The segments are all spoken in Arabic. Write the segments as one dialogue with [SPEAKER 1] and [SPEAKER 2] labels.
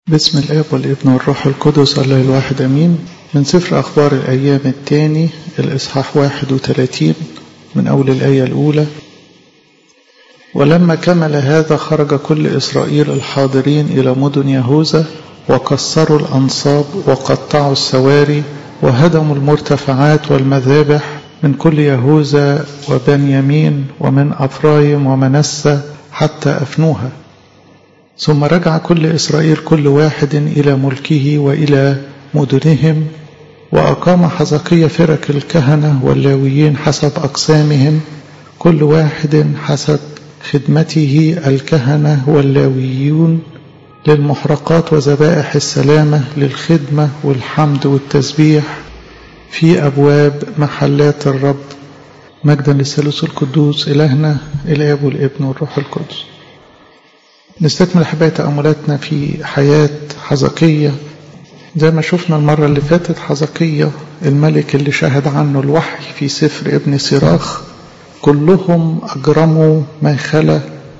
[SPEAKER 1] باسم الآب والابن والروح القدس الله الواحد أمين. من سفر أخبار الأيام الثاني الإصحاح 31 من أول الآية الأولى. ولما كمل هذا خرج كل إسرائيل الحاضرين إلى مدن يهوذا وكسروا الأنصاب وقطعوا السواري وهدموا المرتفعات والمذابح من كل يهوذا وبنيامين ومن أفرايم ومنسى حتى أفنوها. ثم رجع كل إسرائيل كل واحد إلى ملكه وإلى مدنهم. وأقام حزقيا فرق الكهنة واللاويين حسب أقسامهم كل واحد حسب خدمته الكهنة واللاويون للمحرقات وذبائح السلامة للخدمة والحمد والتسبيح في أبواب محلات الرب. مجدا للثالوث القدوس إلهنا الآب والابن والروح القدس. نستكمل أحبائي تأملاتنا في حياة حزقيا. زي ما شفنا المرة اللي فاتت، حزقيا الملك اللي شاهد عنه الوحي في سفر ابن سراخ كلهم أجرموا ما خلا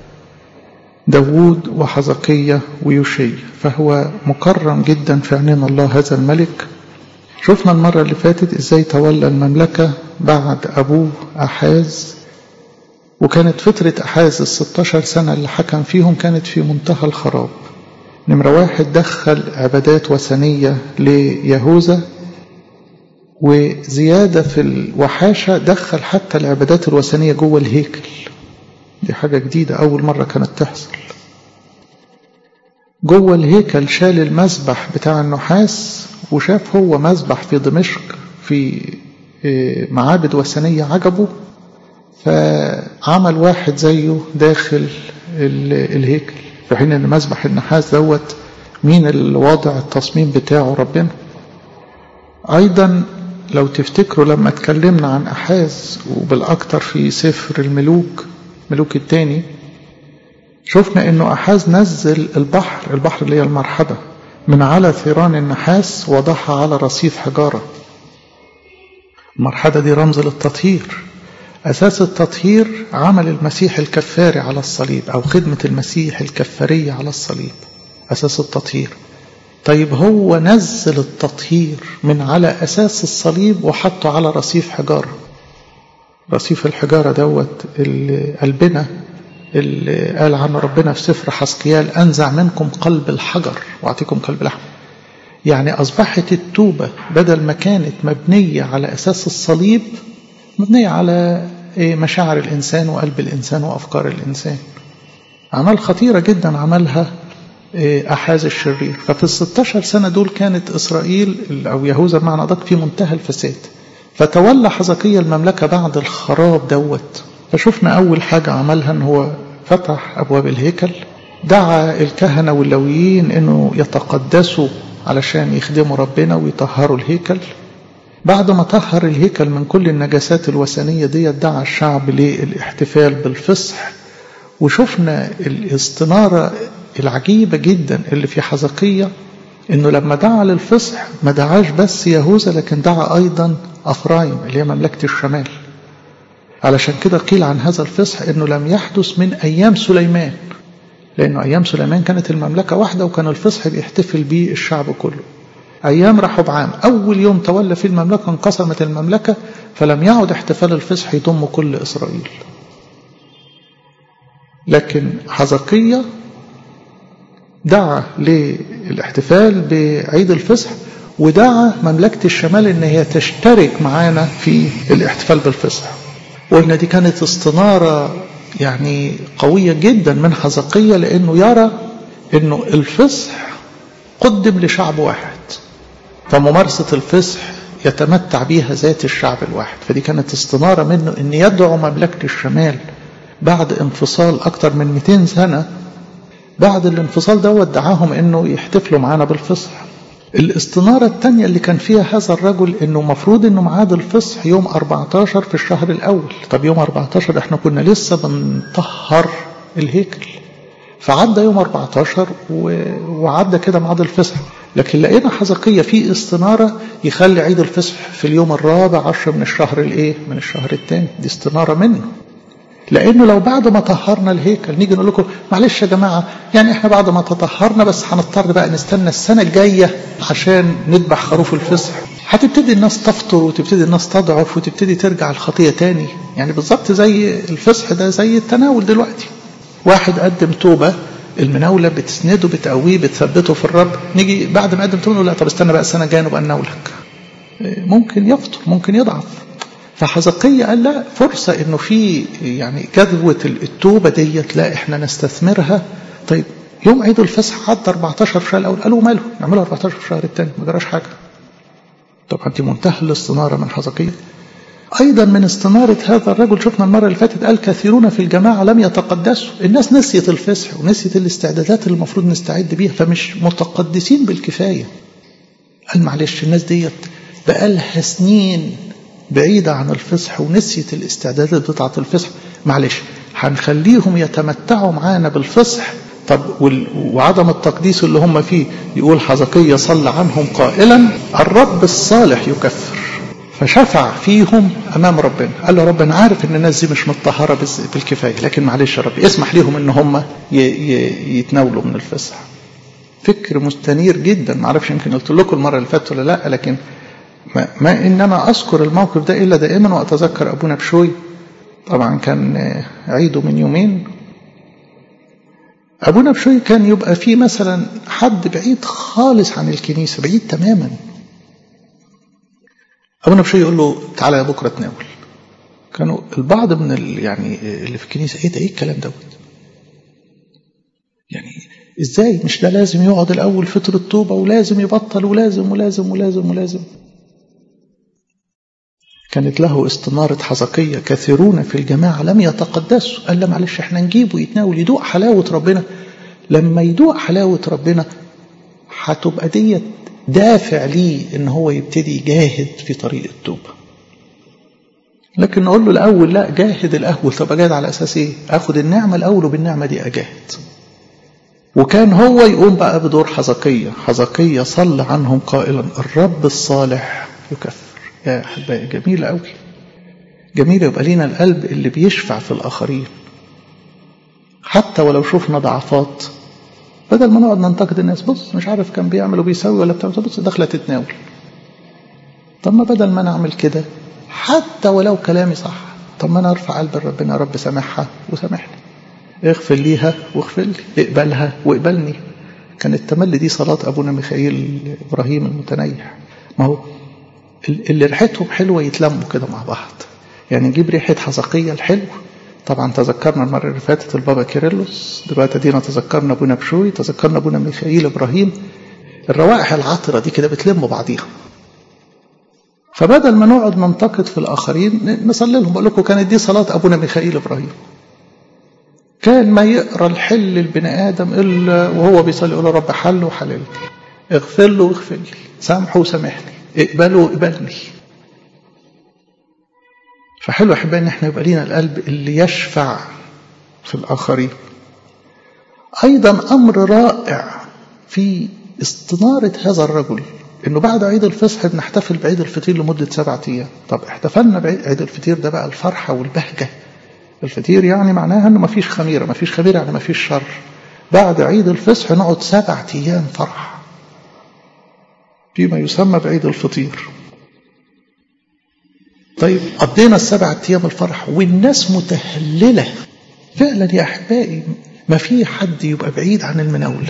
[SPEAKER 1] داود وحزقيا ويوشي، فهو مكرم جدا في عينين الله هذا الملك. شفنا المرة اللي فاتت ازاي تولى المملكة بعد أبوه أحاز، وكانت فترة أحاز 16 سنة اللي حكم فيهم كانت في منتهى الخراب. نمرة واحد، دخل عبادات وثنية ليهوذا، وزيادة في الوحاشة دخل حتى العبادات الوثنية جوه الهيكل. دي حاجة جديدة أول مرة كانت تحصل. جوه الهيكل شال المذبح بتاع النحاس وشاف هو مذبح في دمشق في معابد وثنية عجبه، فعمل واحد زيه داخل الهيكل، في حين ان مذبح النحاس دوت مين اللي واضع التصميم بتاعه؟ ربنا. ايضا لو تفتكروا لما اتكلمنا عن أحاز وبالاكتر في سفر الملوك الثاني، شفنا انه أحاز نزل البحر اللي هي المرحبة من على ثيران النحاس وضعها على رصيف حجارة. المرحبة دي رمز للتطهير. أساس التطهير عمل المسيح الكفاري على الصليب، أو خدمة المسيح الكفارية على الصليب، أساس التطهير. طيب هو نزل التطهير من على أساس الصليب وحطه على رصيف حجارة. رصيف الحجارة دوت البنا اللي قال عنه ربنا في سفر حزقيال أنزع منكم قلب الحجر وأعطيكم قلب لحم. يعني أصبحت التوبة بدل ما كانت مبنية على أساس الصليب مبنية على مشاعر الإنسان وقلب الإنسان وأفكار الإنسان. عمل خطيرة جدا عملها أحاز الشرير. ففي 16 سنة دول كانت إسرائيل أو يهوذا بمعنى أدق في منتهى الفساد. فتولى حزقيا المملكة بعد الخراب دوت. فشفنا أول حاجة عملها أنه هو فتح أبواب الهيكل، دعا الكهنة واللويين أنه يتقدسوا علشان يخدموا ربنا ويطهروا الهيكل. بعد ما طهر الهيكل من كل النجاسات الوثنية دي، دعا الشعب للاحتفال بالفصح. وشفنا الاستنارة العجيبة جدا اللي في حزقيا، انه لما دعا للفصح ما دعاش بس يهوذا، لكن دعا ايضا افرايم اللي هي مملكة الشمال. علشان كده قيل عن هذا الفصح انه لم يحدث من ايام سليمان، لانه ايام سليمان كانت المملكة واحدة وكان الفصح بيحتفل به الشعب كله. أيام رحبعام أول يوم تولى في المملكة انقسمت المملكة، فلم يعد احتفال الفصح يضم كل إسرائيل. لكن حزقيا دعا للاحتفال بعيد الفصح، ودعا مملكة الشمال إن هي تشترك معانا في الاحتفال بالفصح. وقلنا دي كانت استنارة يعني قوية جدا من حزقيا، لأنه يرى إنه الفصح قدم لشعب واحد، فممارسة الفصح يتمتع بها ذات الشعب الواحد. فدي كانت استنارة منه ان يدعو مملكة الشمال بعد انفصال اكتر من 200 سنة. بعد الانفصال دوت دعاهم انه يحتفلوا معانا بالفصح. الاستنارة الثانية اللي كان فيها هذا الرجل انه مفروض انه معاد الفصح يوم 14 في الشهر الاول. طب يوم 14 احنا كنا لسه بنطهر الهيكل، فعدى يوم 14 وعدى كده معاد الفصح. لكن لقينا حزقيا في استنارة يخلي عيد الفصح في اليوم 14 من الشهر من الشهر الثاني. دي استنارة منه. لأنه لو بعد ما طهرنا الهيكل نيجي نقول لكم معلش يا جماعة يعني احنا بعد ما تطهرنا بس هنضطر بقى نستنى السنة الجاية عشان نذبح خروف الفصح، هتبتدي الناس تفطر وتبتدي الناس تضعف وتبتدي ترجع الخطية تاني. يعني بالظبط زي الفصح ده زي التناول دلوقتي، واحد قدم توبة المناولة بتسنده بتقويه بتثبته في الرب، نيجي بعد ما قدم توبة نقول لا طب استنى بقى السنة الجاية نبقى نناولك، ممكن يفطر ممكن يضعف. فحزقية قال لا، فرصة انه في يعني جذوة التوبة ديت لا احنا نستثمرها. طيب يوم عيد الفصح عدى 14 شهر الاول، قالوا ماله نعملها 14 شهر الثاني ما جراش حاجة. طبعا دي منتهى الاستنارة من حزقية. ايضا من استنارة هذا الرجل شفنا المرة اللي فاتت قال كثيرون في الجماعة لم يتقدسوا، الناس نسيت الفصح ونسيت الاستعدادات اللي المفروض نستعد بيها فمش متقدسين بالكفاية. قال معلش الناس ديت بقالها سنين بعيدة عن الفصح ونسيت الاستعدادات بتاعة الفصح، معلش هنخليهم يتمتعوا معانا بالفصح. طب وعدم التقديس اللي هم فيه، يقول حزقية صلى عنهم قائلا الرب الصالح يكفر، فشفع فيهم أمام ربنا. قال له ربنا عارف ان الناس دي مش متطهرة بالكفاية، لكن معلش يا رب اسمح ليهم ان هم يتناولوا من الفصح. فكر مستنير جدا، معرفش يمكن قلت لكم المرة اللي فاتت ولا لا، لكن ما إن أنا أذكر الموقف ده إلا دائما وأتذكر أبونا بشوي. طبعا كان عيده من يومين. أبونا بشوي كان يبقى فيه مثلا حد بعيد خالص عن الكنيسة، بعيد تماما، أبونا بشوي يقول له تعالى يا بكرة تناول. كانوا البعض من يعني اللي في الكنيسة إيه الكلام دوت، يعني إزاي مش ده لازم يقعد الأول فترة توبة ولازم يبطل ولازم ولازم ولازم ولازم. كانت له استنارة حزقية كثيرون في الجماعة لم يتقدسوا. قال له معلش احنا نجيبه يتناول يدوق حلاوة ربنا، لما يدوق حلاوة ربنا هتبقى ديت دافع ليه ان هو يبتدي يجاهد في طريق التوبة. لكن نقول له الأول لا جاهد الأول. طب أجاهد على أساس إيه؟ أخد النعمة الأول وبالنعمة دي أجاهد. وكان هو يقوم بقى بدور حزقية. حزقية صلى عنهم قائلا الرب الصالح يكفر. يا أحبائي جميلة قوي، جميلة يبقى لينا القلب اللي بيشفع في الآخرين حتى ولو شفنا ضعفات، بدل ما نقعد ننتقد الناس بص مش عارف كان بيعمل وبيسوي ولا بتاع، بص دخلت تتناول. طب ما بدل ما نعمل كده حتى ولو كلامي صح، طب ما انا ارفع قلب ربنا يا رب سامحها وسامحني، اغفر ليها واغفر لي، اقبلها واقبلني. كانت تملي دي صلاة أبونا ميخائيل إبراهيم المتنيح. ما هو اللي ريحتهم حلوة يتلموا كده مع بعض، يعني نجيب ريحة حزقية الحلو. طبعا تذكرنا المرة اللي فاتت البابا كيرلس، دلوقتي دينا تذكرنا أبونا بشوي، تذكرنا أبونا ميخائيل إبراهيم. الروائح العطرة دي كده بتلم بعضيها. فبدل ما نقعد ننتقد في الآخرين نصلي لهم. بقول لكم كانت دي صلاة أبونا ميخائيل إبراهيم. كان ما يقرأ الحل البني آدم إلا وهو بيصلي يقول رب حل وحلل، اغفر له واغفر لي، سامحه وسامحني، اقبله واقبلني. فحلو أحبائي إن احنا يبقى لينا القلب اللي يشفع في الآخرين. أيضا أمر رائع في استنارة هذا الرجل إنه بعد عيد الفصح بنحتفل بعيد الفطير لمدة 7 أيام. طب احتفلنا بعيد الفطير ده بقى الفرحة والبهجة. الفطير يعني معناها إنه مفيش خميرة، مفيش خميرة يعني مفيش شر. بعد عيد الفصح نقعد 7 أيام فرح فيما يسمى بعيد الفطير. طيب قضينا 7 أيام الفرح والناس متهللة فعلا يا أحبائي. ما في حد يبقى بعيد عن المناولة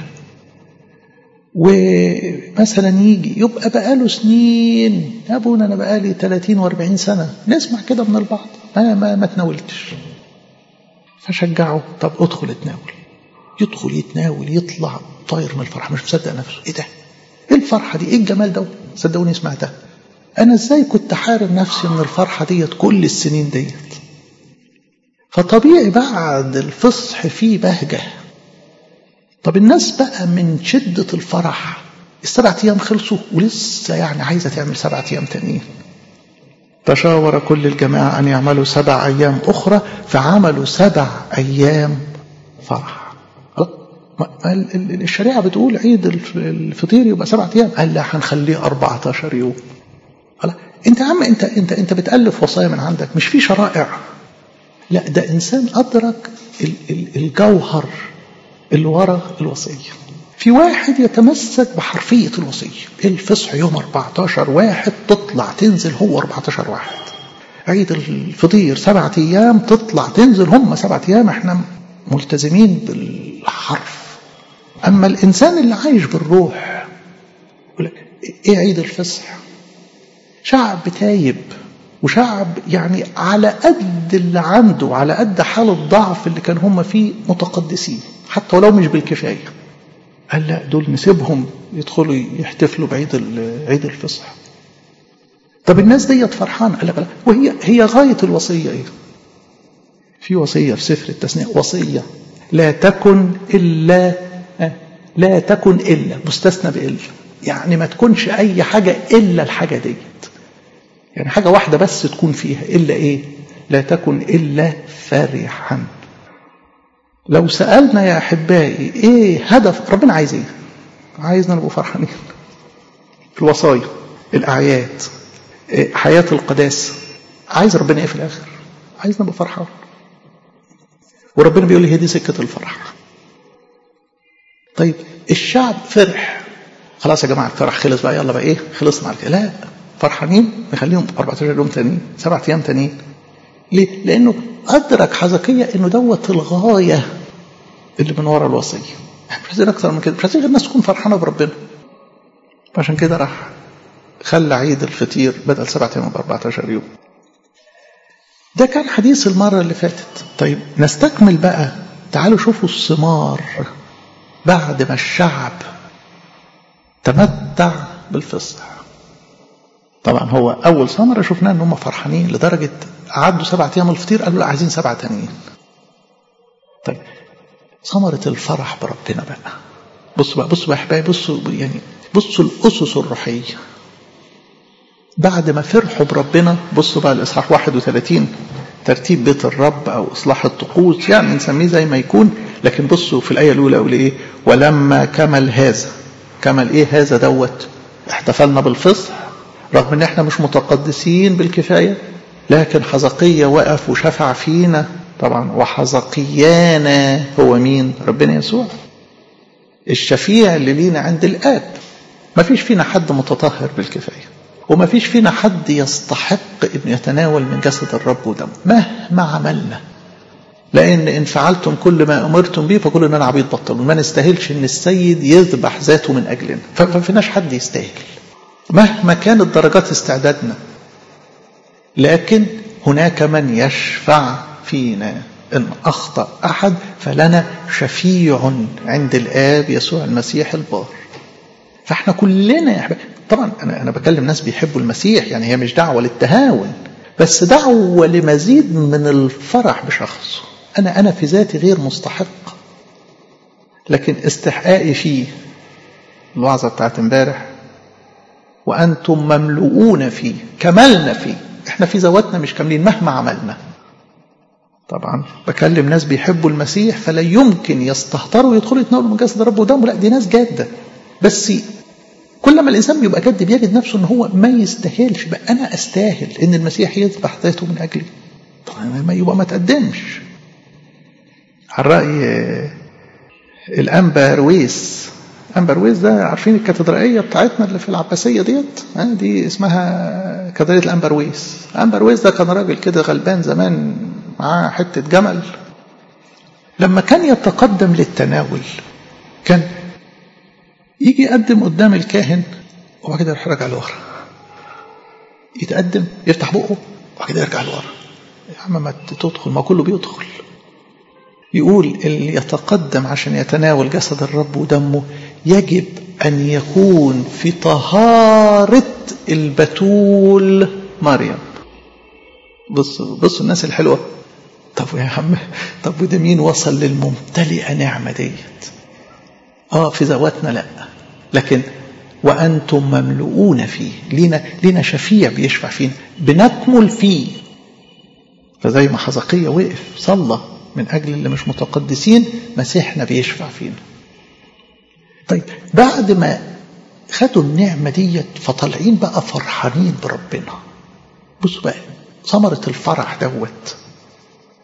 [SPEAKER 1] ومثلا يجي يبقى بقاله سنين، يا ابونا انا بقالي 30 و40 سنة نسمع كده من البعض ما تناولتش. فشجعه طب ادخل اتناول. يدخل يتناول يطلع طاير من الفرح مش مصدق نفسه. ايه ده؟ ايه الفرحة دي؟ ايه الجمال ده؟ صدقوني سمعتها. انا ازاي كنت حارم نفسي من الفرحة ديت كل السنين ديت؟ فطبيعي بعد الفصح فيه بهجة. طب الناس بقى من شدة الفرح 7 أيام خلصوا ولسه يعني عايزة تعمل 7 أيام تانيين. تشاور كل الجماعة أن يعملوا 7 أيام أخرى فعملوا 7 أيام فرح. الشريعة بتقول عيد الفطير يبقى 7 أيام، قال لا هنخليه 14 يوم. انت يا عم انت بتألف وصايا من عندك، مش في شرائع. لا، ده إنسان أدرك الجوهر اللي ورا الوصية. في واحد يتمسك بحرفية الوصية، الفصح يوم 14/1 تطلع تنزل هو 14/1، عيد الفطير 7 أيام تطلع تنزل هم 7 أيام، احنا ملتزمين بالحرف. أما الإنسان اللي عايش بالروح يقول لك إيه عيد الفصح؟ شعب تايب، وشعب يعني على قد اللي عنده، على قد حال الضعف اللي كان هم فيه متقدسين حتى ولو مش بالكفاية. قال لا، دول نسيبهم يدخلوا يحتفلوا بعيد الفصح. طب الناس دي فرحانة؟ قال لك وهي غاية الوصية ايه؟ في وصية في سفر التثنية، وصية لا تكن إلا مستثنى بإلا، يعني ما تكونش أي حاجة إلا الحاجة ديت، يعني حاجة واحدة بس تكون فيها، إلا إيه؟ لا تكن إلا فرحا. لو سألنا يا أحبائي إيه هدف ربنا؟ عايز إيه؟ عايزنا نبقى فرحانين في الوصايا، الأعياد، حياة القداسة. عايز ربنا إيه في الآخر؟ عايزنا نبقى فرحان. وربنا بيقول لي هي دي سكة الفرح. طيب الشعب فرح، خلاص يا جماعة الفرح خلص بقى، يلا بقى إيه؟ خلصنا على كده؟ لا، فرحانين نخليهم 14 يوم تانيين، 7 أيام تانيين. ليه؟ لأنه أدرك حزقية إنه دوت الغاية اللي من وراء الوصية. مش عايزين أكتر من كده، مش عايزين غير الناس تكون فرحانة بربنا. عشان كده راح خلى عيد الفطير بدل 7 أيام ب 14 يوم. ده كان حديث المرة اللي فاتت. طيب نستكمل بقى، تعالوا شوفوا الثمار بعد ما الشعب تمتع بالفصح. طبعا هو أول ثمرة شفناه إن هم فرحانين لدرجة عدوا 7 أيام الفطير، قالوا لا عايزين 7 تانيين. طيب ثمرة الفرح بربنا بقى، بصوا يا حبايبي، بصوا الأسس الروحية بعد ما فرحوا بربنا. بصوا بقى الإصحاح 31 ترتيب بيت الرب أو إصلاح الطقوس، يعني نسميه زي ما يكون. لكن بصوا في الآية الأولى أقول إيه؟ ولما كمل هذا. كمل إيه هذا دوت؟ احتفلنا بالفصح رغم إن إحنا مش متقدسين بالكفاية، لكن حزقية وقف وشفع فينا طبعا. وحزقيانا هو مين؟ ربنا يسوع الشفيع اللي لينا عند الآب. ما فيش فينا حد متطهر بالكفاية، وما فيش فينا حد يستحق أن يتناول من جسد الرب ودمه مهما عملنا، لأن إن فعلتم كل ما أمرتم به فكل أننا عبيد بطلون. ما نستاهلش أن السيد يذبح ذاته من أجلنا، فما فيناش حد يستاهل مهما كانت درجات استعدادنا. لكن هناك من يشفع فينا إن أخطأ أحد، فلنا شفيع عند الآب يسوع المسيح البار. فإحنا كلنا يا حبيبي، طبعا أنا بكلم ناس بيحبوا المسيح، يعني هي مش دعوة للتهاون، بس دعوة لمزيد من الفرح بشخصه. أنا في ذاتي غير مستحق، لكن استحقاقي فيه. الوعظة بتاعت امبارح وأنتم مملؤون فيه، كملنا فيه. إحنا في ذواتنا مش كاملين مهما عملنا. طبعا بكلم ناس بيحبوا المسيح فلا يمكن يستهتروا يدخلوا يتناولوا من جسد الرب ودمه، لا دي ناس جادة. بس كل ما الإنسان بيبقى جد بيجد نفسه إن هو ما يستاهلش. بقى أنا أستاهل إن المسيح يذبح ذاته من أجلي؟ طبعا ما يبقى ما تقدمش. على رأي الأنبا رويس. أنبا رويس ده عارفين الكاتدرائية بتاعتنا اللي في العباسية ديت، دي اسمها كاتدرائية الأنبا رويس. أنبا رويس ده كان راجل كده غلبان زمان معاه حتة جمل. لما كان يتقدم للتناول كان يجي يقدم قدام الكاهن وبعد كده يروح راجع لورا، يتقدم يفتح بقه وبعد كده يرجع لورا. يا عم ما تدخل، ما كله بيدخل. يقول اللي يتقدم عشان يتناول جسد الرب ودمه يجب أن يكون في طهارة البتول مريم. بصوا الناس الحلوة. طب يا عم، طب وده مين وصل للممتلئة نعمة ديت؟ في ذواتنا لا، لكن وأنتم مملؤون فيه. لينا شفيع بيشفع فينا، بنكمل فيه. فزي ما حزقية وقف صلى من أجل اللي مش متقدسين، مسيحنا بيشفع فينا. طيب بعد ما خدوا النعمة ديت فطالعين بقى فرحانين بربنا. بصوا بقى ثمرة الفرح دوت.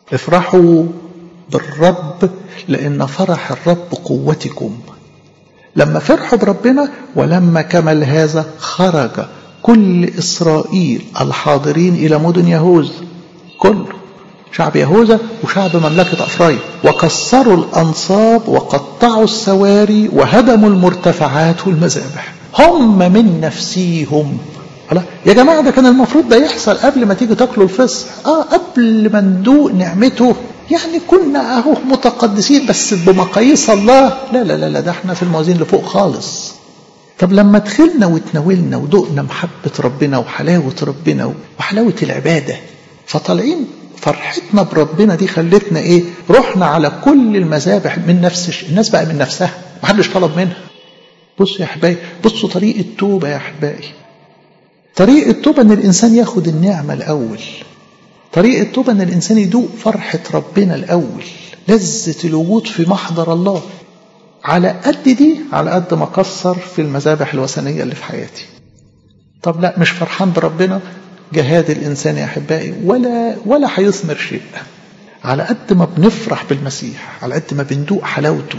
[SPEAKER 1] افرحوا بالرب لأن فرح الرب قوتكم. لما فرحوا بربنا ولما كمل هذا خرج كل إسرائيل الحاضرين إلى مدن يهوذا، كل شعب يهوذا وشعب مملكة أفرايم، وكسروا الأنصاب وقطعوا السواري وهدموا المرتفعات والمذابح. هم من نفسيهم. يا جماعة ده كان المفروض ده يحصل قبل ما تيجي تاكلوا الفصح، قبل ما ندوق نعمته، يعني كنا اهو متقدسين بس بمقاييس الله. لا لا لا، ده احنا في الموازين اللي فوق خالص. طب لما دخلنا وتناولنا ودقنا محبة ربنا وحلاوة ربنا وحلاوة العبادة، فطالعين فرحتنا بربنا دي خلتنا ايه؟ رحنا على كل المذابح من نفس الناس بقى من نفسها، محدش طلب منها. بصوا يا احبائي، بصوا طريق التوبة يا احبائي. طريق التوبة ان الانسان ياخد النعمة الاول. طريق التوبة ان الانسان يدوق فرحة ربنا الاول، لذة الوجود في محضر الله. على قد دي، على قد ما كسر في المذابح الوثنية اللي في حياتي. طب لا، مش فرحان بربنا، جهاد الانسان يا احبائي ولا هيثمر شيء. على قد ما بنفرح بالمسيح، على قد ما بندوق حلاوته،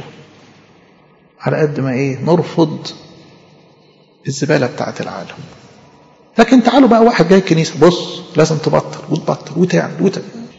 [SPEAKER 1] على قد ما نرفض الزبالة بتاعت العالم. لكن تعالوا بقى واحد جاي الكنيسة، بص لازم تبطل وتبطل وتعمل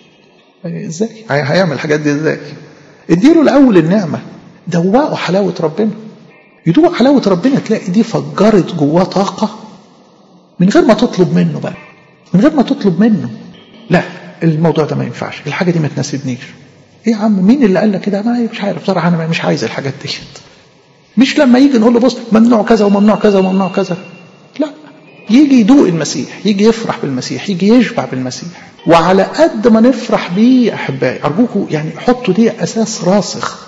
[SPEAKER 1] ازاي؟ هيعمل الحاجات دي ازاي؟ اديله الاول النعمة، دوقوا حلاوة ربنا. يدوق حلاوة ربنا تلاقي دي فجرت جواه طاقة من غير ما تطلب منه بقى، من غير ما تطلب منه. لا، الموضوع ده ما ينفعش، الحاجة دي ما تناسبنيش. ايه يا عم، مين اللي قال لك كده؟ ما مش عارف بصراحة، انا مش عايز الحاجات دي. مش لما يجي نقول له بص ممنوع كذا وممنوع كذا وممنوع كذا، لا، يجي يدوق المسيح، يجي يفرح بالمسيح، يجي يشبع بالمسيح. وعلى قد ما نفرح بيه يا احبائي، ارجوكم حطوا دي اساس راسخ.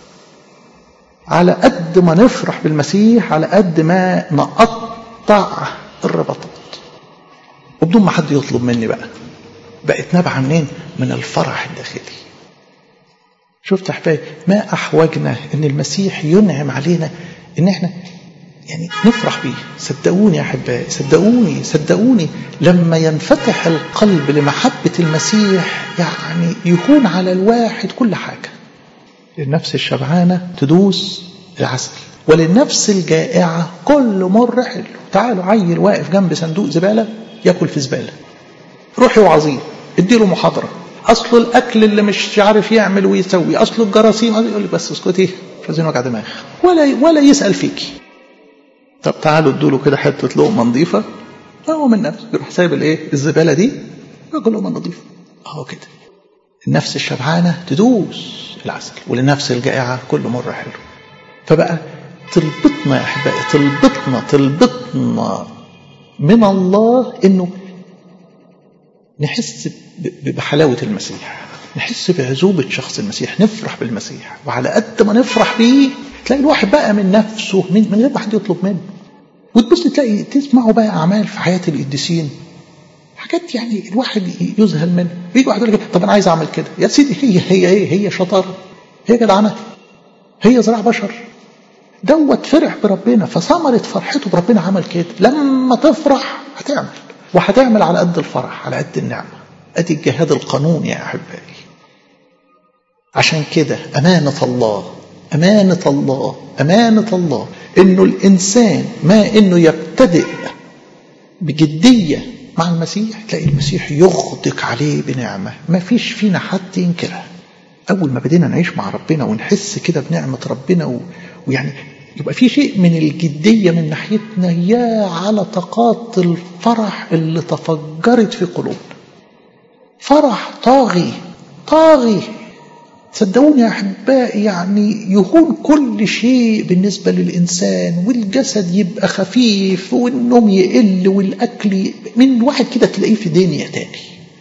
[SPEAKER 1] على قد ما نفرح بالمسيح، على قد ما نقطع الرباطات، وبدون ما حد يطلب مني بقت نابعه منين؟ من الفرح الداخلي. شفت احبائي، ما احوجنا ان المسيح ينعم علينا ان احنا نفرح بيه. صدقوني يا احبائي، صدقوني لما ينفتح القلب لمحبة المسيح يكون على الواحد كل حاجة. للنفس الشبعانة تدوس العسل، وللنفس الجائعة كل مر حلو. تعالوا عيل واقف جنب صندوق زبالة ياكل في زبالة، روحي وعظيم، اديله محاضرة. اصله الاكل اللي مش عارف يعمل ويسوي، اصله الجراثيم، يقول لك بس اسكتي مش عايزين وجع دماغ، ولا يسأل فيكي. طب تعالوا ادوا كده حته لقمه نظيفه، هو من نفسه يروح سايب الزباله دي ياكل لقمه نظيفه. كده النفس الشبعانه تدوس العسل، وللنفس الجائعه كل مره حلو. فبقى تربطنا يا احبائي، تربطنا من الله انه نحس بحلاوه المسيح، نحس بعذوبه شخص المسيح، نفرح بالمسيح. وعلى قد ما نفرح بيه تلاقي الواحد بقى من نفسه من غير ما حد يطلب منه. وتبص تلاقي تسمعوا بقى اعمال في حياه القديسين، حاجات الواحد يذهل منها. يجي واحد يقول لك طب انا عايز اعمل كده. يا سيدي، هي شطاره، هي جدعنه، هي زراعه بشر. دوت فرح بربنا، فثمرة فرحته بربنا عمل كده. لما تفرح هتعمل على قد الفرح، على قد النعمه. ادي الجهاد القانوني يا احبائي. عشان كده أمانة الله إنه الإنسان ما إنه يبتدئ بجدية مع المسيح، تلاقي المسيح يغدق عليه بنعمة ما فيش فينا حد ينكرها. أول ما بدينا نعيش مع ربنا ونحس كده بنعمة ربنا يبقى في شيء من الجدية من ناحيتنا، يا على طاقات الفرح اللي تفجرت في قلوبنا. فرح طاغي. صدقوني يا أحبائي، يهون كل شيء بالنسبة للإنسان، والجسد يبقى خفيف، والنوم يقل، والأكل من واحد كده تلاقيه في دنيا تاني.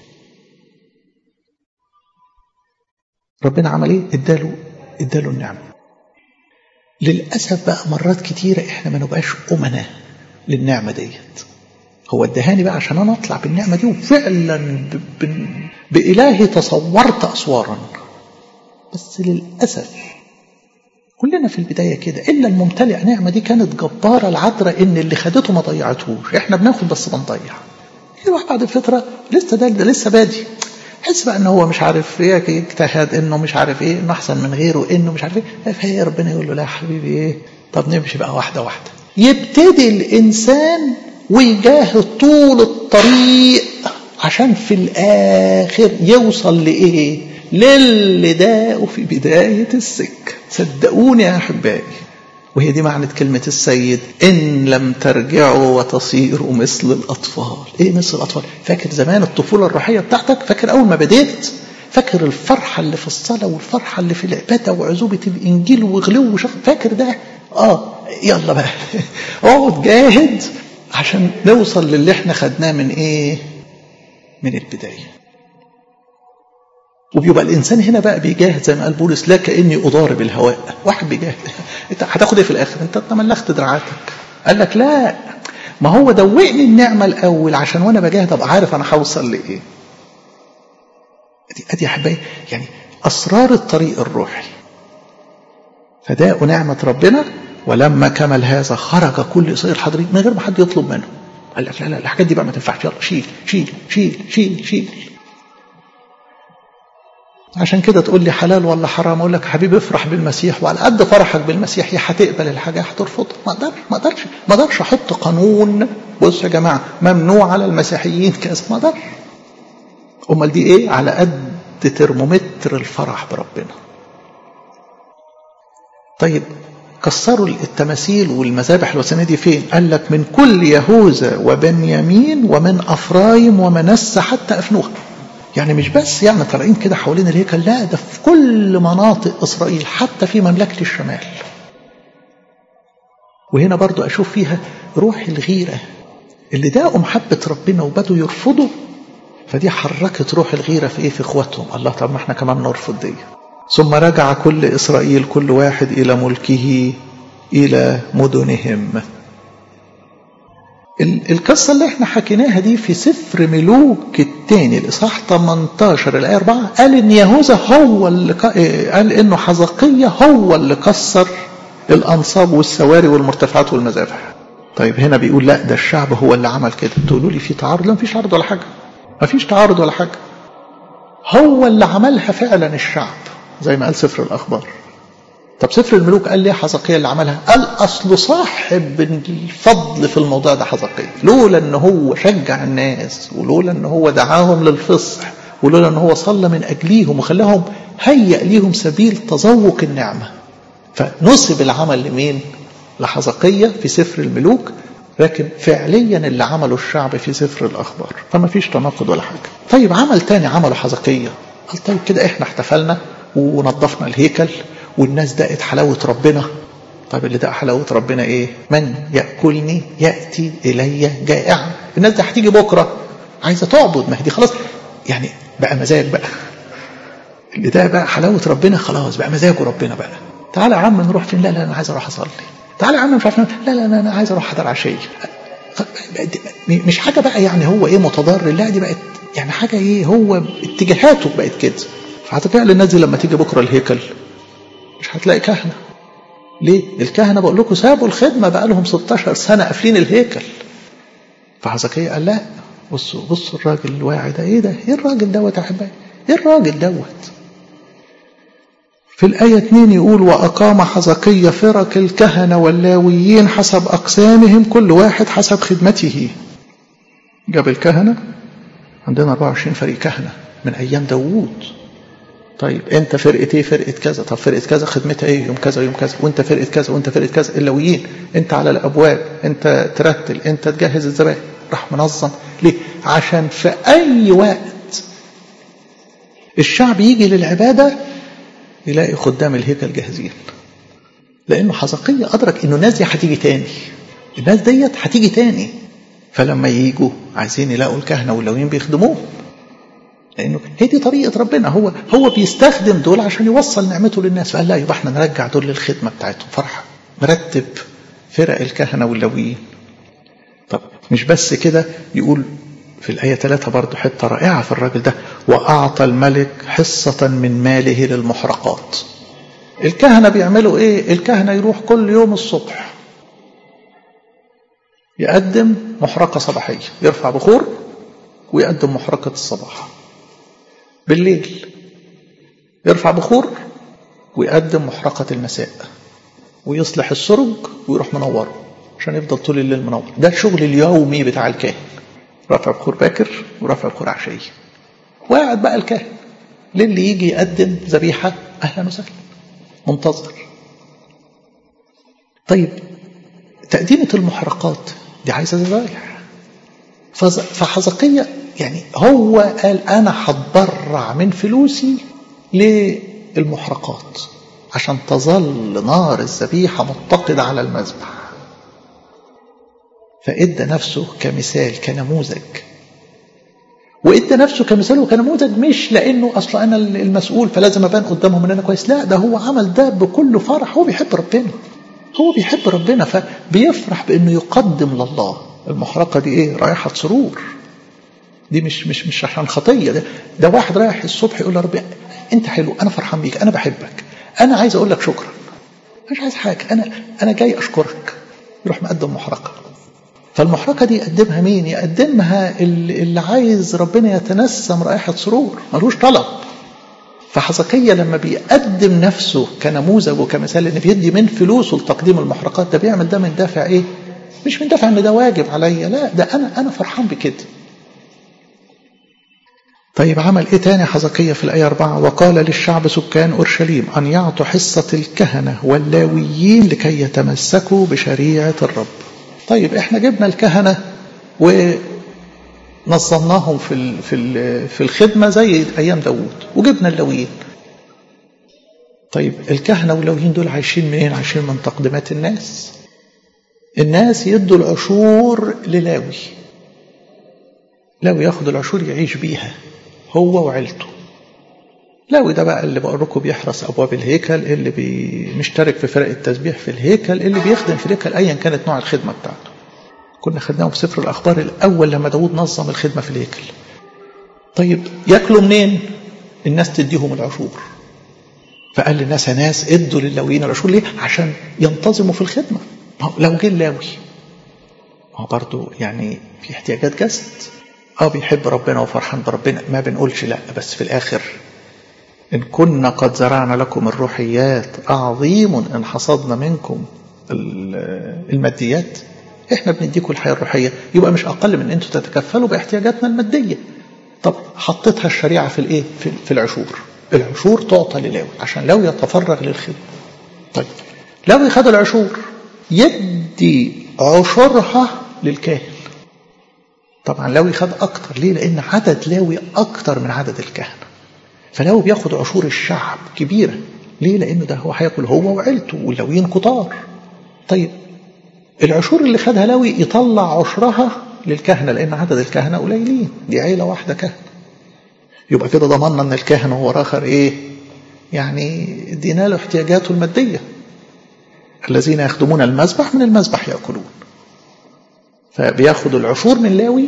[SPEAKER 1] ربنا عمل ايه؟ اداله النعمة. للأسف بقى مرات كتيرة احنا ما نبقاش أمنا للنعمة ديت. هو ادهاني بقى عشان انا اطلع بالنعمة دي، وفعلا بإلهي تصورت أسوارا. بس للأسف كلنا في البداية كده، إلا الممتلئ نعمة دي كانت جبارة العذراء، إن اللي خدته ما ضيعتهوش. إحنا بناخد بس بنضيع. يروح بعد فترة لسه بادي، حس بقى ان هو مش عارف ايه، يجتهد انه مش عارف ايه، انه احسن من غيره، انه مش عارف ايه، فهي ربنا يقول له لا حبيبي ايه، طب نمشي بقى واحده واحده. يبتدي الانسان ويجاهد طول الطريق عشان في الاخر يوصل لايه؟ للي داقوا في بدايه السكه. صدقوني يا احبائي، وهي دي معنى كلمة السيد: إن لم ترجعوا وتصيروا مثل الأطفال. إيه مثل الأطفال؟ فاكر زمان الطفولة الروحية بتاعتك؟ فاكر أول ما بديت؟ فاكر الفرحة اللي في الصلاة والفرحة اللي في العبادة وعزوبة الإنجيل وغلو وشغل؟ فاكر ده؟ يلا بقى اقعد جاهد عشان نوصل للي احنا خدناه من ايه؟ من البداية. وبيبقى الإنسان هنا بقى بيجاهد زي ما قال بولس: لا كأني أضارب الهواء. واحد بيجاهد، انت هتاخد ايه في الآخر؟ انت تملخت دراعاتك. قال لك لا، ما هو دوقني النعمة الأول عشان وأنا بجاهد أبقى عارف أنا هوصل لإيه. أدي يا حبايبي يعني أسرار الطريق الروحي. فداء نعمة ربنا، ولما كمل هذا خرج كل إسرائيل حاضرين من غير ما حد يطلب منه. قال لك لا لا، الحاجات دي بقى ما تنفعش، يلا شيل شيل شيل شيل شيل. عشان كده تقول لي حلال ولا حرام؟ اقول لك حبيبي افرح بالمسيح، وعلى قد فرحك بالمسيح يا هتقبل الحاجه هترفضها. ما اقدرش احط قانون بص يا جماعه ممنوع على المسيحيين كذا، ما اقدرش. امال دي ايه؟ على قد ترمومتر الفرح بربنا. طيب كسروا التماثيل والمذابح الوثنيه دي فين؟ قال لك من كل يهوذا وبنيامين ومن افرايم ومنسى حتى افنوها. يعني مش بس يعني طالعين كده حوالين الهيكل، لا ده في كل مناطق إسرائيل، حتى في مملكة الشمال. وهنا برضو أشوف فيها روح الغيرة اللي داقوا محبة ربنا وبدوا يرفضوا، فدي حركت روح الغيرة في إيه؟ في إخواتهم. الله، طب ما احنا كمان نرفض دي. ثم رجع كل إسرائيل كل واحد إلى ملكه إلى مدنهم. القصة اللي احنا حكيناها دي في سفر ملوك الثاني الإصحاح 18 الآية 4. قال إن يهوذا هو اللي قال إنه حزقية هو اللي كسر الأنصاب والسواري والمرتفعات والمذابح. طيب هنا بيقول لا ده الشعب هو اللي عمل كده. تقولوا لي في تعارض؟ لا مفيش تعارض ولا حاجة، مفيش تعارض ولا حاجة. هو اللي عملها فعلا الشعب زي ما قال سفر الأخبار. طب سفر الملوك قال ليه حزقية اللي عملها؟ قال أصل صاحب الفضل في الموضوع ده حزقية، لولا أنه هو شجع الناس، ولولا أنه هو دعاهم للفصح، ولولا أنه هو صلى من أجليهم وخلاهم هيأ ليهم سبيل تذوق النعمة. فنسب العمل لمين؟ لحزقية في سفر الملوك، لكن فعليا اللي عمله الشعب في سفر الأخبار. فما فيش تناقض ولا حاجة. طيب عمل تاني عمله حزقية. قال طيب كده احنا احتفلنا ونظفنا الهيكل والناس دقت حلاوة ربنا. طيب اللي دق حلاوة ربنا ايه؟ من يأكلني يأتي إلي جائعا. الناس دي هتيجي بكرة عايزة تعبد، ما هي دي خلاص يعني بقى مزاج بقى. اللي ده بقى حلاوة ربنا خلاص بقى مزاجه ربنا بقى. تعالى يا عم نروح فين؟ لا لا أنا عايز أروح أصلي. تعالى يا عم مش عارف، لا لا أنا عايز أروح أحضر عشية. مش حاجة بقى يعني هو ايه متضرر، لا دي بقت يعني حاجة ايه، هو اتجاهاته بقت كده. فهتفعل الناس دي لما تيجي بكرة الهيكل مش هتلاقي كهنة. ليه؟ الكهنة بقول لكم سابوا الخدمة بقى لهم 16 سنة قافلين الهيكل. فحزقية قال لا، بصوا الراجل الواعي ده ايه ده؟ ايه الراجل دوت يا احبائي؟ ايه الراجل دوت؟ في الآية 2 يقول وأقام حزقية فرق الكهنة واللاويين حسب أقسامهم كل واحد حسب خدمته. جاب الكهنة، عندنا 24 فريق كهنة من أيام داوود. طيب انت فرقة ايه؟ فرقة كذا. طب فرقة كذا خدمتها ايه؟ يوم كذا يوم كذا. وانت فرقة كذا وانت فرقة كذا. اللاويين انت على الابواب، انت ترتل، انت تجهز الذبائح. راح منظم. ليه؟ عشان في اي وقت الشعب يجي للعبادة يلاقي خدام الهيكل جاهزين. لانه حزقية ادرك انه الناس دي هتيجي تاني، الناس ديت هتيجي تاني. فلما ييجوا عايزين يلاقوا الكهنة واللاويين بيخدموه، لأنه هي دي طريقة ربنا. هو بيستخدم دول عشان يوصل نعمته للناس. فقال لا يبقى احنا نرجع دول للخدمة بتاعتهم. فرحة مرتب فرق الكهنة واللاويين. طب مش بس كده، يقول في الآية 3 برضو حتة رائعة في الراجل ده: وأعطى الملك حصة من ماله للمحرقات. الكهنة بيعملوا ايه؟ الكهنة يروح كل يوم الصبح يقدم محرقة صباحية، يرفع بخور ويقدم محرقة الصباح. بالليل يرفع بخور ويقدم محرقة المساء ويصلح السرج ويروح منوره عشان يفضل طول الليل منور. ده الشغل اليومي بتاع الكاهن، رفع بخور باكر ورفع بخور عشية. وقاعد بقى الكاهن للي يجي يقدم ذبيحة أهلا وسهلا منتظر. طيب تقديمة المحرقات دي عايزة ذبايح. فحزقية يعني هو قال أنا هتبرع من فلوسي للمحرقات عشان تظل نار الذبيحة متقدة على المذبح. فإدى نفسه كمثال كنموذج، وإدى نفسه كمثال وكنموذج مش لأنه أصلا أنا المسؤول فلازم أبان قدامهم إن أنا كويس، لا ده هو عمل ده بكل فرح. هو بيحب ربنا، هو بيحب ربنا فبيفرح بأنه يقدم لله. المحرقة دي إيه؟ رائحة سرور. دي مش عشان خطية. ده واحد رايح الصبح يقول لربي أنت حلو، أنا فرحان بيك، أنا بحبك، أنا عايز أقول لك شكرا، مش عايز حاجة، أنا جاي أشكرك. يروح مقدم محرقة. فالمحرقة دي يقدمها مين؟ يقدمها اللي عايز ربنا يتنسم رائحة سرور، ملوش طلب. فحزقية لما بيقدم نفسه كنموذج وكمثال ان بيدي من فلوسه لتقديم المحرقات، ده بيعمل ده من دافع ايه؟ مش من دافع ان ده واجب عليا، لا ده انا فرحان بكده. طيب عمل ايه تاني حزقية في الآية 4؟ وقال للشعب سكان أورشليم أن يعطوا حصة الكهنة واللاويين لكي يتمسكوا بشريعة الرب. طيب احنا جبنا الكهنة ونظمناهم في الخدمة زي أيام داود، وجبنا اللاويين. طيب الكهنة واللاويين دول عايشين منين؟ عايشين من تقديمات الناس يدوا العشور للاوي، لاوي ياخد العشور يعيش بيها هو وعيلته. لاوي ده بقى اللي بقول لكم بيحرس أبواب الهيكل، اللي مشترك في فرق التسبيح في الهيكل، اللي بيخدم في الهيكل أيا كانت نوع الخدمة بتاعته. كنا خدناهم في سفر الأخبار الأول لما داود نظم الخدمة في الهيكل. طيب يأكلوا منين؟ الناس تديهم العشور. فقال للناس يا ناس ادوا للاويين العشور. ليه؟ عشان ينتظموا في الخدمة. لو جه اللاوي هو برضو يعني في احتياجات جسد، بيحب ربنا وفرحان بربنا، ما بنقولش لا، بس في الآخر إن كنا قد زرعنا لكم الروحيات عظيم إن حصدنا منكم الماديات. إحنا بنديكم الحياة الروحية، يبقى مش أقل من أنتوا تتكفلوا باحتياجاتنا المادية. طب حطيتها الشريعة في الإيه؟ في العشور. العشور تعطى للاوي عشان لو يتفرغ للخدمة. طيب لو يخد العشور يدي عشورها للكاهن. طبعا لو يخد أكتر. ليه؟ لأن عدد لاوي أكتر من عدد الكهنة، فلو بياخد عشور الشعب كبيرة. ليه؟ لأنه ده هو هياكل هو وعيلته، واللاويين كتار. طيب العشور اللي خدها لاوي يطلع عشرها للكهنة، لأن عدد الكهنة قليلين، دي عيلة واحدة كهنة. يبقى كده ضمننا أن الكاهن هو آخر إيه؟ يعني ادينا له احتياجاته المادية. الذين يخدمون المذبح من المذبح يأكلون. فبياخد العشور من لاوي.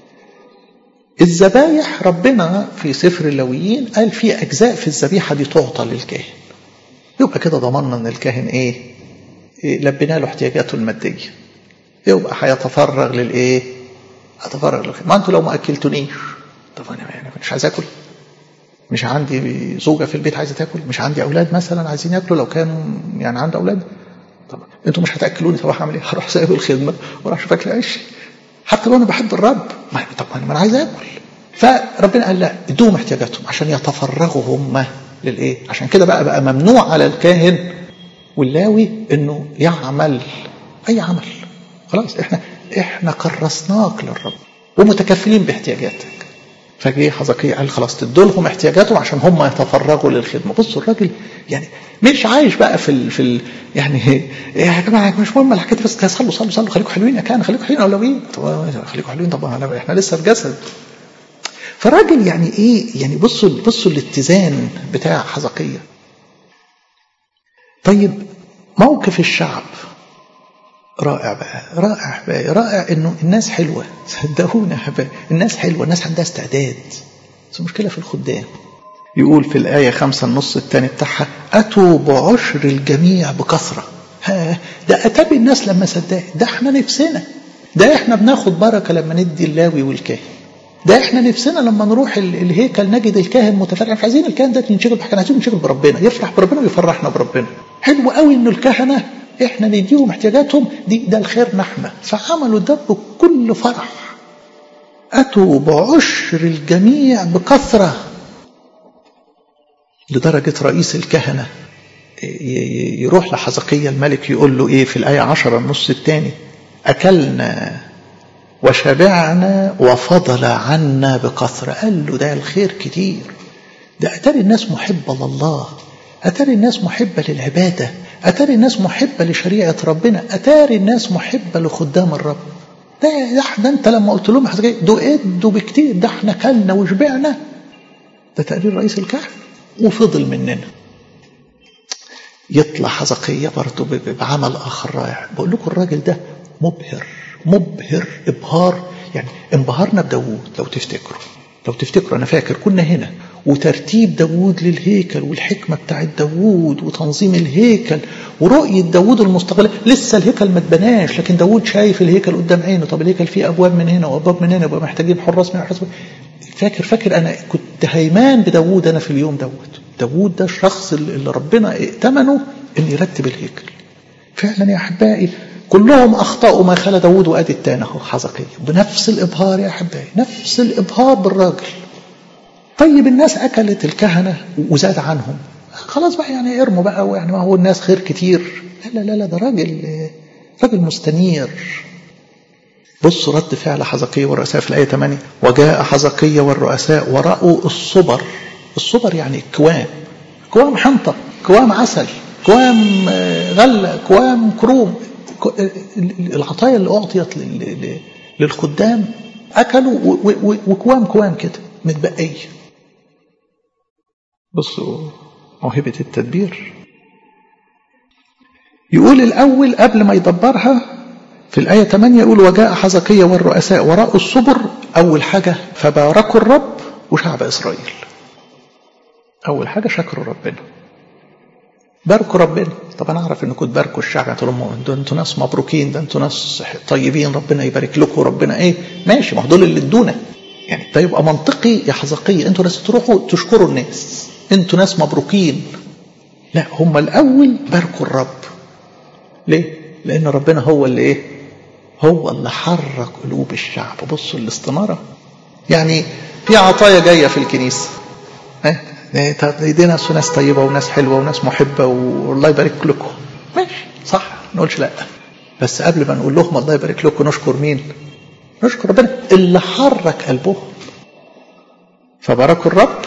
[SPEAKER 1] الذبايح ربنا في سفر اللاويين قال في أجزاء في الذبيحة دي تعطى للكاهن. يبقى كده ضمننا أن الكاهن إيه؟ لبنا له احتياجاته المادية. يبقى هيتفرغ للإيه؟ هتفرغ للخدمة. ما أنتوا لو ما أكلتونيش، طب أنا مش عايز أكل، مش عندي زوجة في البيت عايزة تاكل، مش عندي أولاد مثلا عايزين ياكلوا، لو كانوا يعني عنده أولاد، طب أنتوا مش هتأكلوني، طب هعمل إيه؟ هروح سايب الخدمة وراح أشوف أكل عيش. حتى لو أنا بحب الرب، طب ما أنا عايز أكل. فربنا قال لا، ادوهم احتياجاتهم عشان يتفرغوا هم للإيه؟ عشان كده بقى ممنوع على الكاهن واللاوي إنه يعمل أي عمل. خلاص إحنا كرسناك للرب ومتكفلين باحتياجاتك. فجي حزقية قال خلاص تدولهم احتياجاتهم عشان هم يتفرغوا للخدمة. بصوا الراجل يعني مش عايش بقى في يعني يا جماعة مش مهم الحكاية، بس صلوا خليكم حلوين يا كان، خليكم حلوين أولويين، خليكم حلوين. طب احنا لسه في جسد. فالراجل يعني ايه؟ يعني بصوا الاتزان بتاع حزقية. طيب موقف الشعب رائع بقى، رائع انه الناس حلوة. صدقونا يا حبايبي، الناس حلوة، الناس عندها استعداد. بس المشكلة في الخدام. يقول في الآية 5 النص الثاني بتاعها أتوا بعشر الجميع بكثرة. ده أتى الناس لما صدقت. ده احنا نفسنا، ده احنا بناخد بركة لما ندي اللاوي والكاهن، ده احنا نفسنا لما نروح الهيكل نجد الكاهن متفرع، مش عايزين الكاهن ده ينشغل بحاجه، عايزين ينشغل بربنا، يفرح بربنا ويفرحنا بربنا. حلو قوي انه الكهنه احنا نديهم احتياجاتهم دي، ده الخير نحمه. فعملوا ده بكل فرح، اتوا بعشر الجميع بكثره، لدرجه رئيس الكهنه يروح لحزقيا الملك يقول له ايه في الايه 10 النص الثاني: اكلنا وشبعنا وفضل عنا بكثرة. قال له ده الخير كتير، ده أتاري الناس محبة لله، أتاري الناس محبة للعبادة، أتاري الناس محبة لشريعة ربنا، أتاري الناس محبة لخدام الرب. ده أنت لما قلت لهم دو بكتير، ده احنا كلنا وشبعنا. ده تقرير رئيس الكهنة وفضل مننا. يطلع حزقية برضه بعمل آخر رائع. بقول لكم الراجل ده مبهر إبهار، يعني انبهرنا بداود. لو تفتكروا أنا فاكر كنا هنا وترتيب داود للهيكل والحكمة بتاعت داود وتنظيم الهيكل ورؤية داود المستقلة. لسه الهيكل ما اتبناش، لكن داود شايف الهيكل قدام عينه. طب الهيكل فيه أبواب من هنا وأبواب من هنا، يبقى محتاجين حراس من الحراس. فاكر أنا كنت هيمان بداود. أنا في اليوم داود ده الشخص اللي ربنا ائتمنه إن يرتب الهيكل. فعلا يا أحبائي كلهم أخطأوا ما خلا داود، وأدي التاني اهو حزقية بنفس الإبهار يا أحبائي، نفس الإبهار بالراجل. طيب الناس أكلت الكهنة وزاد عنهم، خلاص بقى يعني ارموا بقى، يعني ما هو الناس خير كتير. لا ده راجل مستنير. بصوا رد فعل حزقية والرؤساء في الآية 8: وجاء حزقية والرؤساء ورأوا الصبر يعني كوام حنطة، كوام عسل، كوام غلة، كوام كروم، العطايا اللي أعطيت للخدام أكلوا وكوام كده متبقية. بصوا موهبة التدبير. يقول الأول قبل ما يدبرها في الآية 8 يقول: وجاء حزقية والرؤساء ورأوا الصبر. أول حاجة فباركوا الرب وشعب إسرائيل. أول حاجة شكروا ربنا، باركوا ربنا. طب أنا أعرف أنكم تباركوا الشعب، أنتوا ناس مبروكين، ده أنتوا ناس طيبين، ربنا يبارك لكم، ربنا إيه ماشي، ما دول اللي ادونا يعني. ده يبقى منطقي يا حزقية، أنتوا ناس تروحوا تشكروا الناس، أنتوا ناس مبروكين. لا، هم الأول باركوا الرب. ليه؟ لأن ربنا هو اللي هو اللي حرك قلوب الشعب. بصوا الاستنارة. يعني في عطايا جاية في الكنيسة، دي ناس طيبة وناس حلوة وناس محبة والله يبارك لكم، ماشي صح، نقولش لا. بس قبل ما نقول لهم الله يبارك لكم نشكر مين؟ نشكر ربنا اللي حرك قلبهم. فباركوا الرب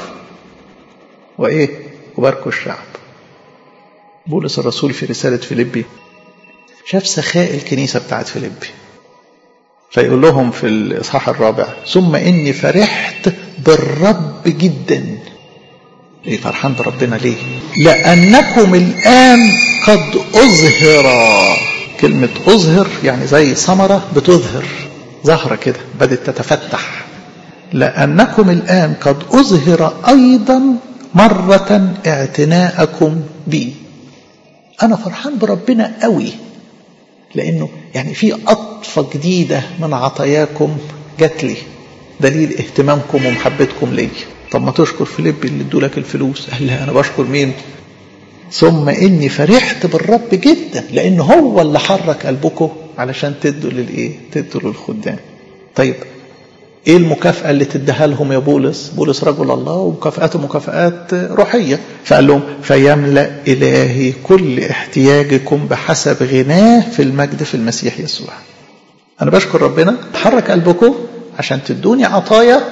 [SPEAKER 1] وباركوا الشعب. بولس الرسول في رسالة فيليبي شاف سخاء الكنيسة بتاعت فيليبي، فيقول لهم في الإصحاح 4: ثم إني فرحت بالرب جدا. ليه فرحان بربنا؟ ليه؟ لأنكم الآن قد أظهر. كلمة أظهر يعني زي ثمرة بتظهر، زهرة كده بدت تتفتح. لأنكم الآن قد أظهر أيضا مرة اعتناءكم بي. أنا فرحان بربنا قوي، لأنه يعني في أطفة جديدة من عطاياكم جات لي، دليل اهتمامكم ومحبتكم لي. طب ما تشكر فيليبي اللي ادولك الفلوس. قال لا، أنا بشكر مين؟ ثم إني فرحت بالرب جدا، لأنه هو اللي حرك قلبكم علشان تدوا تدوا للخدام. طيب ايه المكافأة اللي تديها لهم يا بولس رجل الله، ومكافآته مكافآت روحية. فقال لهم: فيملأ إلهي كل احتياجكم بحسب غناه في المجد في المسيح يسوع. أنا بشكر ربنا حرك قلبكم عشان تدوني عطايا.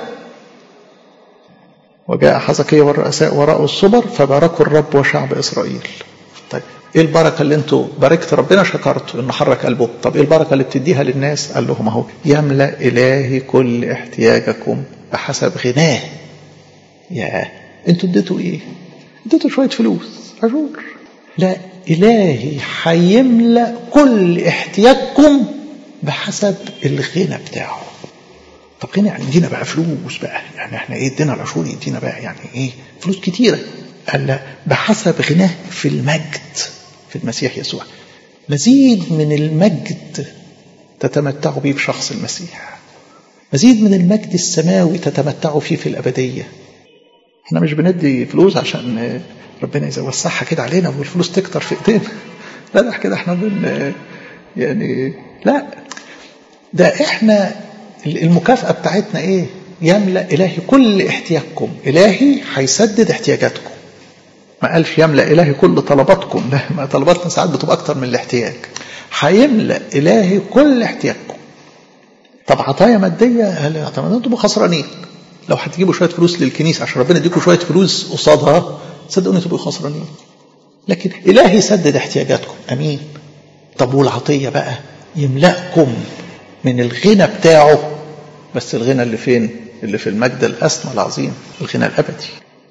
[SPEAKER 1] وجاء حزقية والرؤساء ورأوا الصبر فباركوا الرب وشعب إسرائيل. طيب ايه البركة اللي انتوا باركت ربنا؟ شكرتوا انه حرك قلبه. طب ايه البركة اللي بتديها للناس؟ قال لهم اهو: يملأ إلهي كل احتياجكم بحسب غناه. يا انتوا اديتوا ايه؟ اديتوا شوية فلوس عشور؟ لا، إلهي هيملأ كل احتياجكم بحسب الغنى بتاعه. طب غنى يعني يدينا بقى فلوس بقى، يعني احنا ادينا العشور يدينا بقى يعني فلوس كتيرة. قال لا، بحسب غناه في المجد في المسيح يسوع. مزيد من المجد تتمتعوا به بشخص المسيح. مزيد من المجد السماوي تتمتعوا فيه في الأبدية. احنا مش بندي فلوس عشان ربنا يوسعها كده علينا والفلوس تكتر في ايدينا. لا ده كده احنا يعني لا، ده احنا المكافأة بتاعتنا ايه؟ يملأ إلهي كل احتياجكم. إلهي هيسدد احتياجاتكم. ما قالش يملأ إلهي كل طلباتكم، لا، ما طلباتنا ساعات بتبقى أكتر من الاحتياج. هيملأ إلهي كل احتياجكم. طب عطايا مادية، طب انتوا خسرانين. لو هتجيبوا شوية فلوس للكنيسة عشان ربنا يديكم شوية فلوس قصادها، صدقوني تبقوا خسرانين. لكن إلهي يسدد احتياجاتكم، أمين. طب والعطية بقى يملأكم من الغنى بتاعه، بس الغنى اللي فين؟ اللي في المجد الأسمى العظيم، الغنى الأبدي.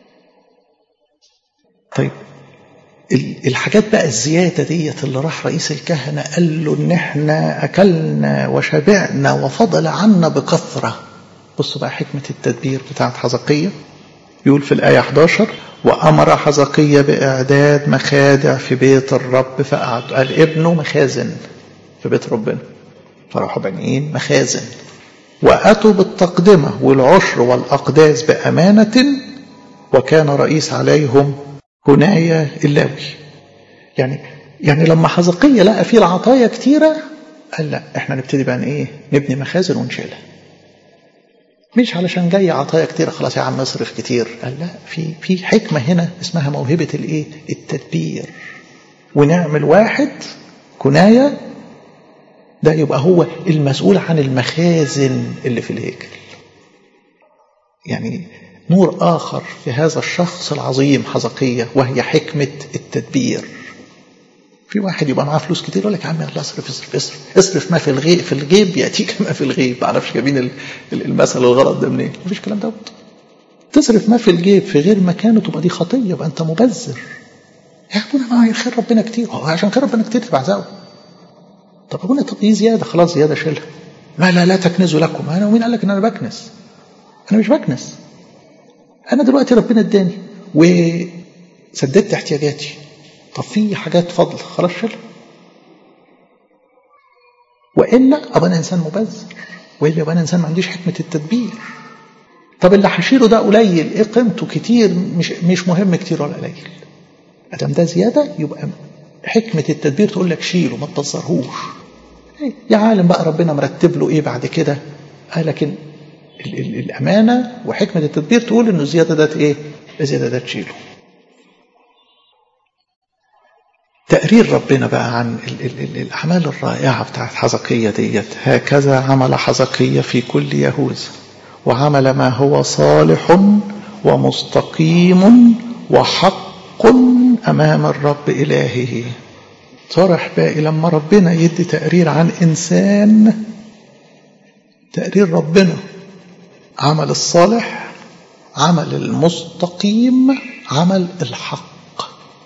[SPEAKER 1] طيب الحاجات بقى الزيادة ديت اللي راح رئيس الكهنة قال له إن احنا أكلنا وشبعنا وفضل عنا بكثرة. بصوا بقى حكمة التدبير بتاعت حزقية. يقول في الآية 11: وأمر حزقية بإعداد مخادع في بيت الرب فقعد. قال ابنه مخازن في بيت ربنا، فراحوا بانيين مخازن. وأتوا بالتقدمة والعشر والأقداس بأمانة، وكان رئيس عليهم هنايا اللاوي. يعني لما حزقية لقى فيه العطايا كتيرة قال لا، احنا نبتدي بقى نبني مخازن ونشيلها. مش علشان جاي عطايا كتيرة خلاص يا عم نصرف كتير. قال لا، في حكمة هنا اسمها موهبة التدبير. ونعمل واحد كناية ده يبقى هو المسؤول عن المخازن اللي في الهيكل. يعني نور آخر في هذا الشخص العظيم حزقية، وهي حكمة التدبير. في واحد يبقى معاه فلوس كتير يقول لك يا عم يلا اصرف ما في الجيب يأتيك ما في الغيب. معرفش جايبين المثل الغلط ده منين؟ مفيش كلام ده. تصرف ما في الجيب في غير مكانه تبقى دي خطية، يبقى انت مبذر. يا ابونا ما خير ربنا كتير، هو عشان خير ربنا كتير تبقى عزاوه. طب ابونا طب دي زياده، خلاص زياده شيلها. لا تكنزوا لكم. انا ومين قال لك ان انا بكنس؟ انا مش بكنس. انا دلوقتي ربنا اداني وسددت احتياجاتي. طب في حاجات فضل خلاص شيلها. والا ابقى انا انسان مبذر، والا ابقى انا انسان ما عنديش حكمه التدبير. طب اللي هشيله ده قليل، ايه قيمته؟ كتير مش مهم كتير ولا قليل. ادام ده زياده يبقى حكمه التدبير تقول لك شيله ما تبصرهوش. يا عالم بقى ربنا مرتب له ايه بعد كده. لكن الامانه وحكمه التدبير تقول انه الزياده ده ايه؟ الزياده ده تشيله. تقرير ربنا بقى عن الاعمال الرائعه بتاعت حزقية ديت. هكذا عمل حزقية في كل يهوذا، وعمل ما هو صالح ومستقيم وحق أمام الرب إلهه. صرح باقي لما ربنا يدي تقرير عن إنسان، تقرير ربنا عمل الصالح، عمل المستقيم، عمل الحق.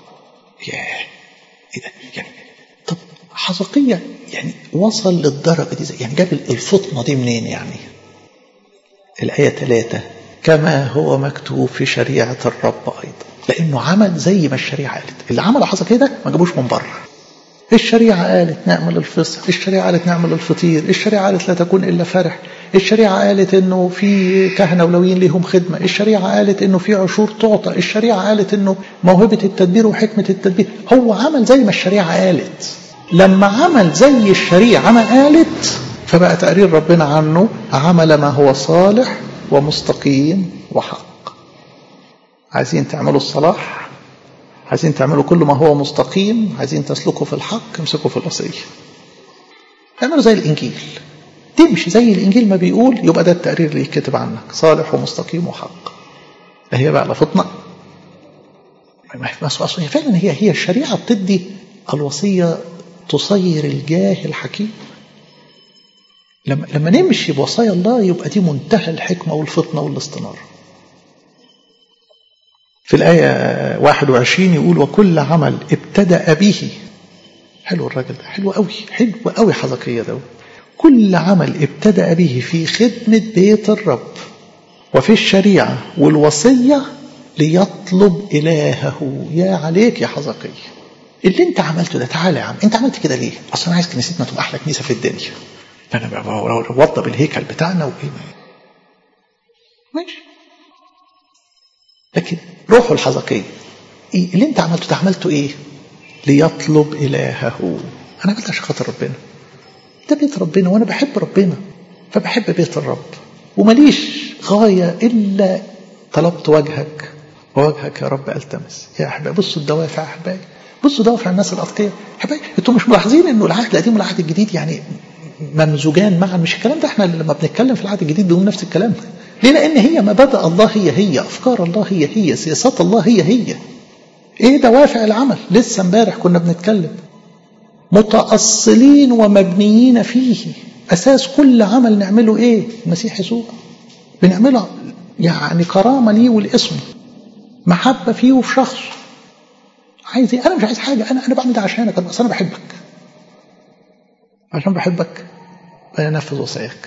[SPEAKER 1] إيه ده؟ يعني طب حزقية يعني وصل للدرجة دي يعني جاب الفطنة دي منين يعني؟ الآية 3: كما هو مكتوب في شريعة الرب أيضا. لأنه عمل زي ما الشريعة قالت. اللي عمله حزقية ده ما جابوش من بره. الشريعة قالت نعمل الفصح، الشريعة قالت نعمل الفطير، الشريعة قالت لا تكون إلا فرح، الشريعة قالت إنه في كهنة ولويين ليهم خدمة، الشريعة قالت إنه في عشور تعطى، الشريعة قالت إنه موهبة التدبير وحكمة التدبير. هو عمل زي ما الشريعة قالت. لما عمل زي الشريعة ما قالت فبقى تقرير ربنا عنه عمل ما هو صالح ومستقيم وحق. عايزين تعملوا الصلاح، عايزين تعملوا كل ما هو مستقيم، عايزين تسلكوا في الحق، امسكوا في الوصية، اعملوا زي الإنجيل، تمشي زي الإنجيل ما بيقول، يبقى ده التقرير اللي يكتب عنك صالح ومستقيم وحق. هي بقى لفطنا فعلا هي الشريعة بتدي الوصية تصير الجاهل الحكيم. لما نمشي بوصايا الله يبقى دي منتهى الحكمة والفطنة والاستنارة. في الآية 21 يقول وكل عمل ابتدأ به. حلو الراجل ده، حلو قوي حزقية ده. كل عمل ابتدأ به في خدمة بيت الرب وفي الشريعة والوصية ليطلب إلهه. يا عليك يا حزقية اللي انت عملته ده. تعالى يا عم، انت عملت كده ليه؟ اصلا عايز كنيستنا تبقى احلى كنيسة في الدنيا. فأنا بوضب الهيكل بتاعنا وإيه ماشي. لكن روحوا الحزقية إيه اللي أنت عملته إيه؟ ليطلب إلهه. أنا عملت عشان خاطر ربنا، ده بيت ربنا وأنا بحب ربنا فبحب بيت الرب ومليش غاية إلا طلبت وجهك ووجهك يا رب ألتمس. يا أحبائي بصوا الدوافع، أحبائي بصوا دوافع الناس الأتقياء. أحبائي أنتم مش ملاحظين إنه العهد القديم والعهد الجديد يعني ممزوجان معا؟ مش الكلام ده احنا لما بنتكلم في العهد الجديد بنقول نفس الكلام. ليه؟ لأن هي مبادئ الله هي أفكار الله هي سياسات الله هي إيه دوافع العمل. لسه امبارح كنا بنتكلم متأصلين ومبنيين فيه. أساس كل عمل نعمله إيه؟ المسيح يسوع. بنعمله يعني كرامة ليه والاسم، محبة فيه وفي شخصه. عايز إيه؟ أنا مش عايز حاجة، أنا بعمل ده عشانك، بس أنا بحبك. عشان بحبك بنفذ وصاياك.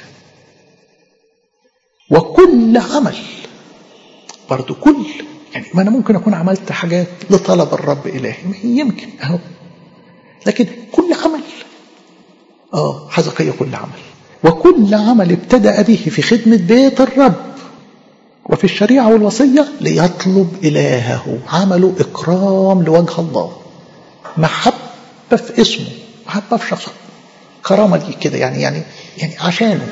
[SPEAKER 1] وكل عمل برضو كل يعني ما أنا ممكن أكون عملت حاجات لطلب الرب إلهي يمكن أهو، لكن كل عمل حزقية كل عمل. وكل عمل ابتدأ به في خدمة بيت الرب وفي الشريعة والوصية ليطلب إلهه. عمله إكرام لوجه الله، محبة في اسمه، محبة في شخصه، كرامة دي كده يعني عشانه.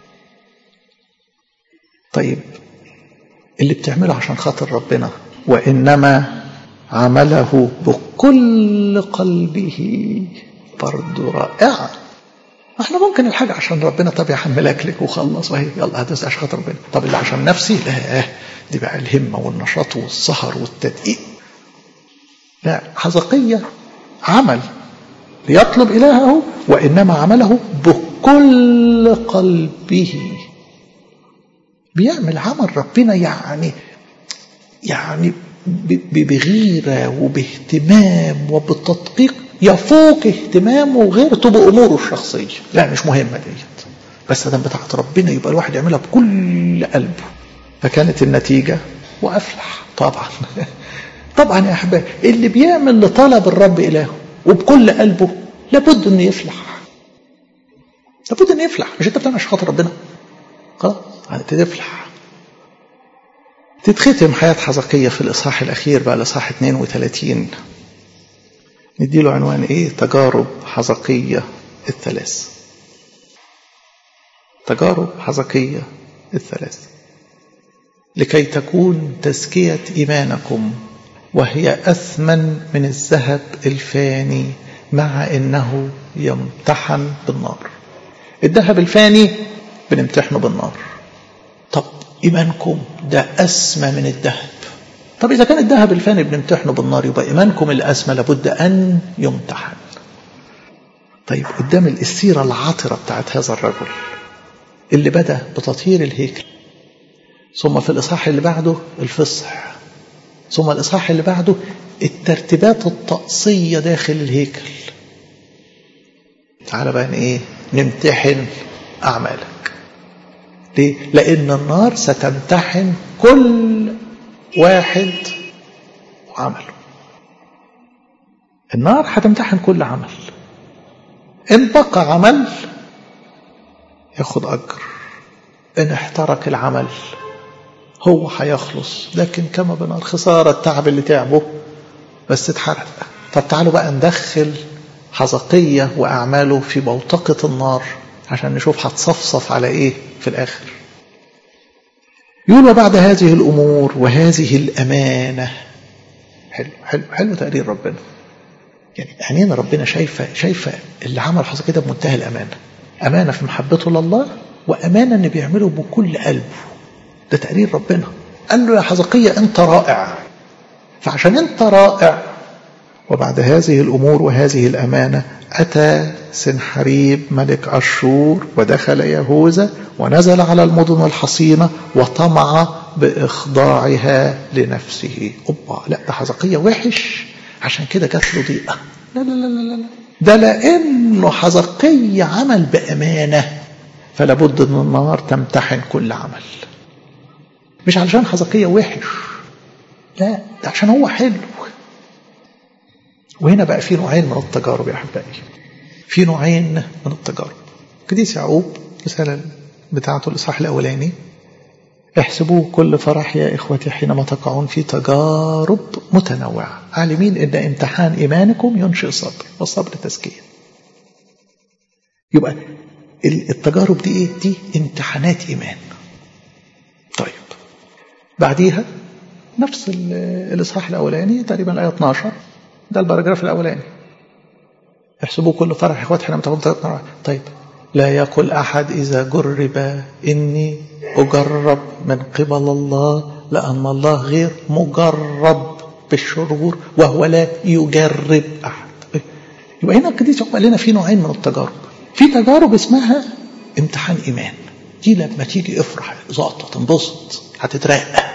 [SPEAKER 1] طيب اللي بتعمله عشان خاطر ربنا وإنما عمله بكل قلبه برضو رائعة. احنا ممكن الحاجة عشان ربنا طب يحملك لك وخلص وهي يلا هتسعى عشان خاطر ربنا. طب اللي عشان نفسي لا، دي بقى الهمة والنشاط والسهر والتدقيق. لا، حزقية عمل ليطلب إلهه وإنما عمله بكل قلبه. بيعمل عمل ربنا يعني بغيرة وباهتمام وبالتدقيق يفوق اهتمامه وغيرته بأموره الشخصية. لا مش مهمة ديت، بس ده بتاعت ربنا يبقى الواحد يعملها بكل قلبه. فكانت النتيجة وأفلح طبعا. طبعا يا أحباب اللي بيعمل لطلب الرب إلهه وبكل قلبه لابد أن يفلح، لابد أن يفلح. مش أنت بتعمل عشان خاطر ربنا خلاص هتفلح. تتختم حياة حزقية في الإصحاح الأخير بقى الإصحاح 32. نديله عنوان إيه؟ تجارب حزقية الثلاث. تجارب حزقية الثلاث لكي تكون تزكية إيمانكم وهي أثمن من الذهب الفاني مع إنه يمتحن بالنار. الذهب الفاني بنمتحنه بالنار. طب إيمانكم ده أسمى من الذهب. طب إذا كان الذهب الفاني بنمتحنه بالنار يبقى إيمانكم الأسمى لابد أن يمتحن. طيب قدام السيرة العطرة بتاعت هذا الرجل اللي بدأ بتطهير الهيكل، ثم في الإصحاح اللي بعده الفصح، ثم الإصحاح اللي بعده الترتيبات الطقسية داخل الهيكل. تعال بقى إيه؟ نمتحن أعمالك. ليه؟ لأن النار ستمتحن كل واحد وعمله. النار هتمتحن كل عمل. إن بقى عمل ياخد أجر، إن احترق العمل هو هيخلص، لكن كما بنار خسارة التعب اللي تعبه بس اتحرق. طب تعالوا بقى ندخل حزقية وأعماله في بوتقة النار عشان نشوف هتصفصف على إيه في الآخر. يقول وبعد هذه الأمور وهذه الأمانة. حلو تقرير ربنا. يعني عينينا ربنا شايفة اللي عمل حزقية بمنتهى الأمانة. أمانة في محبته لله وأمانة إن بيعمله بكل قلبه. ده تقرير ربنا. قال له يا حزقية أنت رائع، فعشان أنت رائع وبعد هذه الأمور وهذه الأمانة أتى سنحريب ملك أشور ودخل يهوذا ونزل على المدن الحصينة وطمع بإخضاعها لنفسه. لا ده حزقية وحش عشان كده جات له ضيقة. لا ده لأنه حزقية عمل بأمانة فلابد أن النار تمتحن كل عمل. مش علشان حزقية وحش، لا ده عشان هو حلو. وهنا بقى في نوعين من التجارب يا أحبائي، في نوعين من التجارب. قديس يعقوب رسالة بتاعته الإصحاح الأولاني: احسبوه كل فرح يا إخوتي حينما تقعون في تجارب متنوعة، عالمين إن امتحان إيمانكم ينشئ صبر، والصبر تزكية. يبقى التجارب دي إيه؟ دي امتحانات إيمان. طيب بعديها نفس الإصحاح الأولاني تقريبا الآية 12، ده الباراجراف الأولاني: احسبوه كل فرح يا إخوتي حينما تقعون في تجارب متنوعة. طيب لا يقل أحد إذا جرب إني أجرب من قبل الله، لأن الله غير مجرب بالشرور وهو لا يجرب أحد. يبقى هنا القديس يعقوب قال لنا في نوعين من التجارب. في تجارب اسمها امتحان إيمان، دي لما تيجي افرح زقطة تنبسط، هتترقى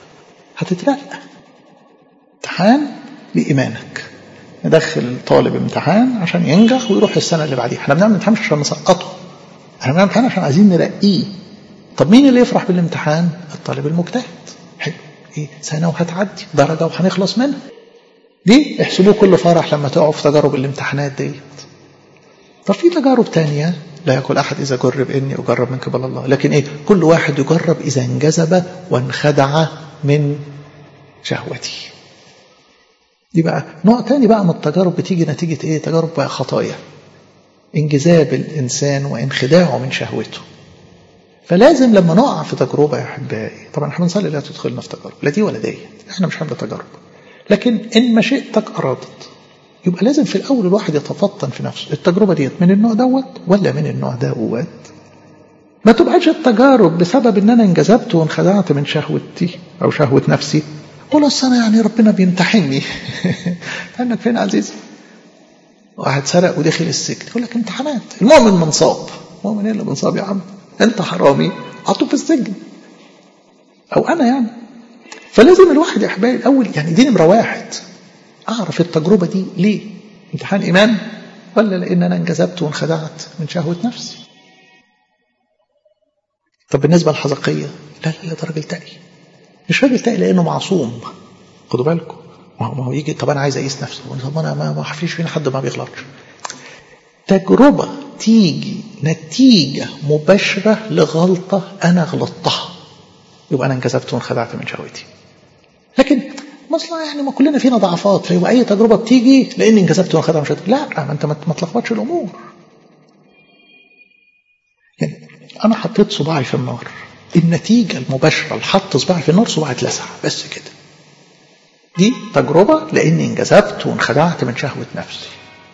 [SPEAKER 1] امتحان لإيمانك. ندخل طالب امتحان عشان ينجح ويروح السنة اللي بعديها. احنا بنعمل امتحان عشان نسقطه، احنا بنعمل امتحان عشان عايزين نرقيه. طب مين اللي يفرح بالامتحان؟ الطالب المجتهد. حلو، ايه سنة وهتعدي، درجة وهنخلص منها. دي احسبوه كل فرح لما تقعوا في تجارب الامتحانات ديت. طب في تجارب تانية: لا يقول أحد إذا جرب إني أجرب من قبل الله، لكن إيه؟ كل واحد يجرب إذا انجذب وانخدع من شهوته. دي بقى نوع تاني بقى من التجارب، بتيجي نتيجة إيه؟ تجارب بقى خطايا، انجذاب الإنسان وانخداعه من شهوته. فلازم لما نقع في تجربة يا أحبائي، طبعا احنا بنصلي لا تدخلنا في تجارب، لا دي ولا دي، احنا مش حابين تجارب، لكن إن مشيئتك أرادت يبقى لازم في الأول الواحد يتفطن في نفسه، التجربة ديت من النوع دوت ولا من النوع دوت. ما تبقاش التجارب بسبب ان انا انجذبت وانخدعت من شهوتي او شهوة نفسي، قول اصل انا يعني ربنا بيمتحني. انك فين عزيزي؟ واحد سرق ودخل السجن، يقول لك امتحانات، المؤمن منصاب. المؤمن ايه اللي منصاب يا عم؟ انت حرامي حطوه في السجن، او انا يعني. فلازم الواحد يا احبائي الاول، يعني دي نمرة واحد، اعرف التجربة دي ليه؟ امتحان ايمان ولا لان انا انجذبت وانخدعت من شهوة نفسي؟ طب بالنسبة للحزقية، لا ده راجل تقي. مش راجل تقي لأنه معصوم، خدوا بالكم. ما هو يجي طب أنا عايز أقيس نفسي، طب أنا ما فيش فينا حد ما بيغلطش. تجربة تيجي نتيجة مباشرة لغلطة أنا غلطتها، يبقى أنا انكذبت وانخدعت من شهوتي. لكن مثلا يعني ما كلنا فينا ضعفات، فيبقى أي تجربة بتيجي لأني انكذبت وانخدعت من شهوتي. لا، ما أنت ما تلخبطش الأمور. يعني أنا حطيت صباعي في النار، النتيجة المباشرة لحط صباعي في النار صباعي اتلسع بس كده. دي تجربة لأني انجذبت وانخدعت من شهوة نفسي.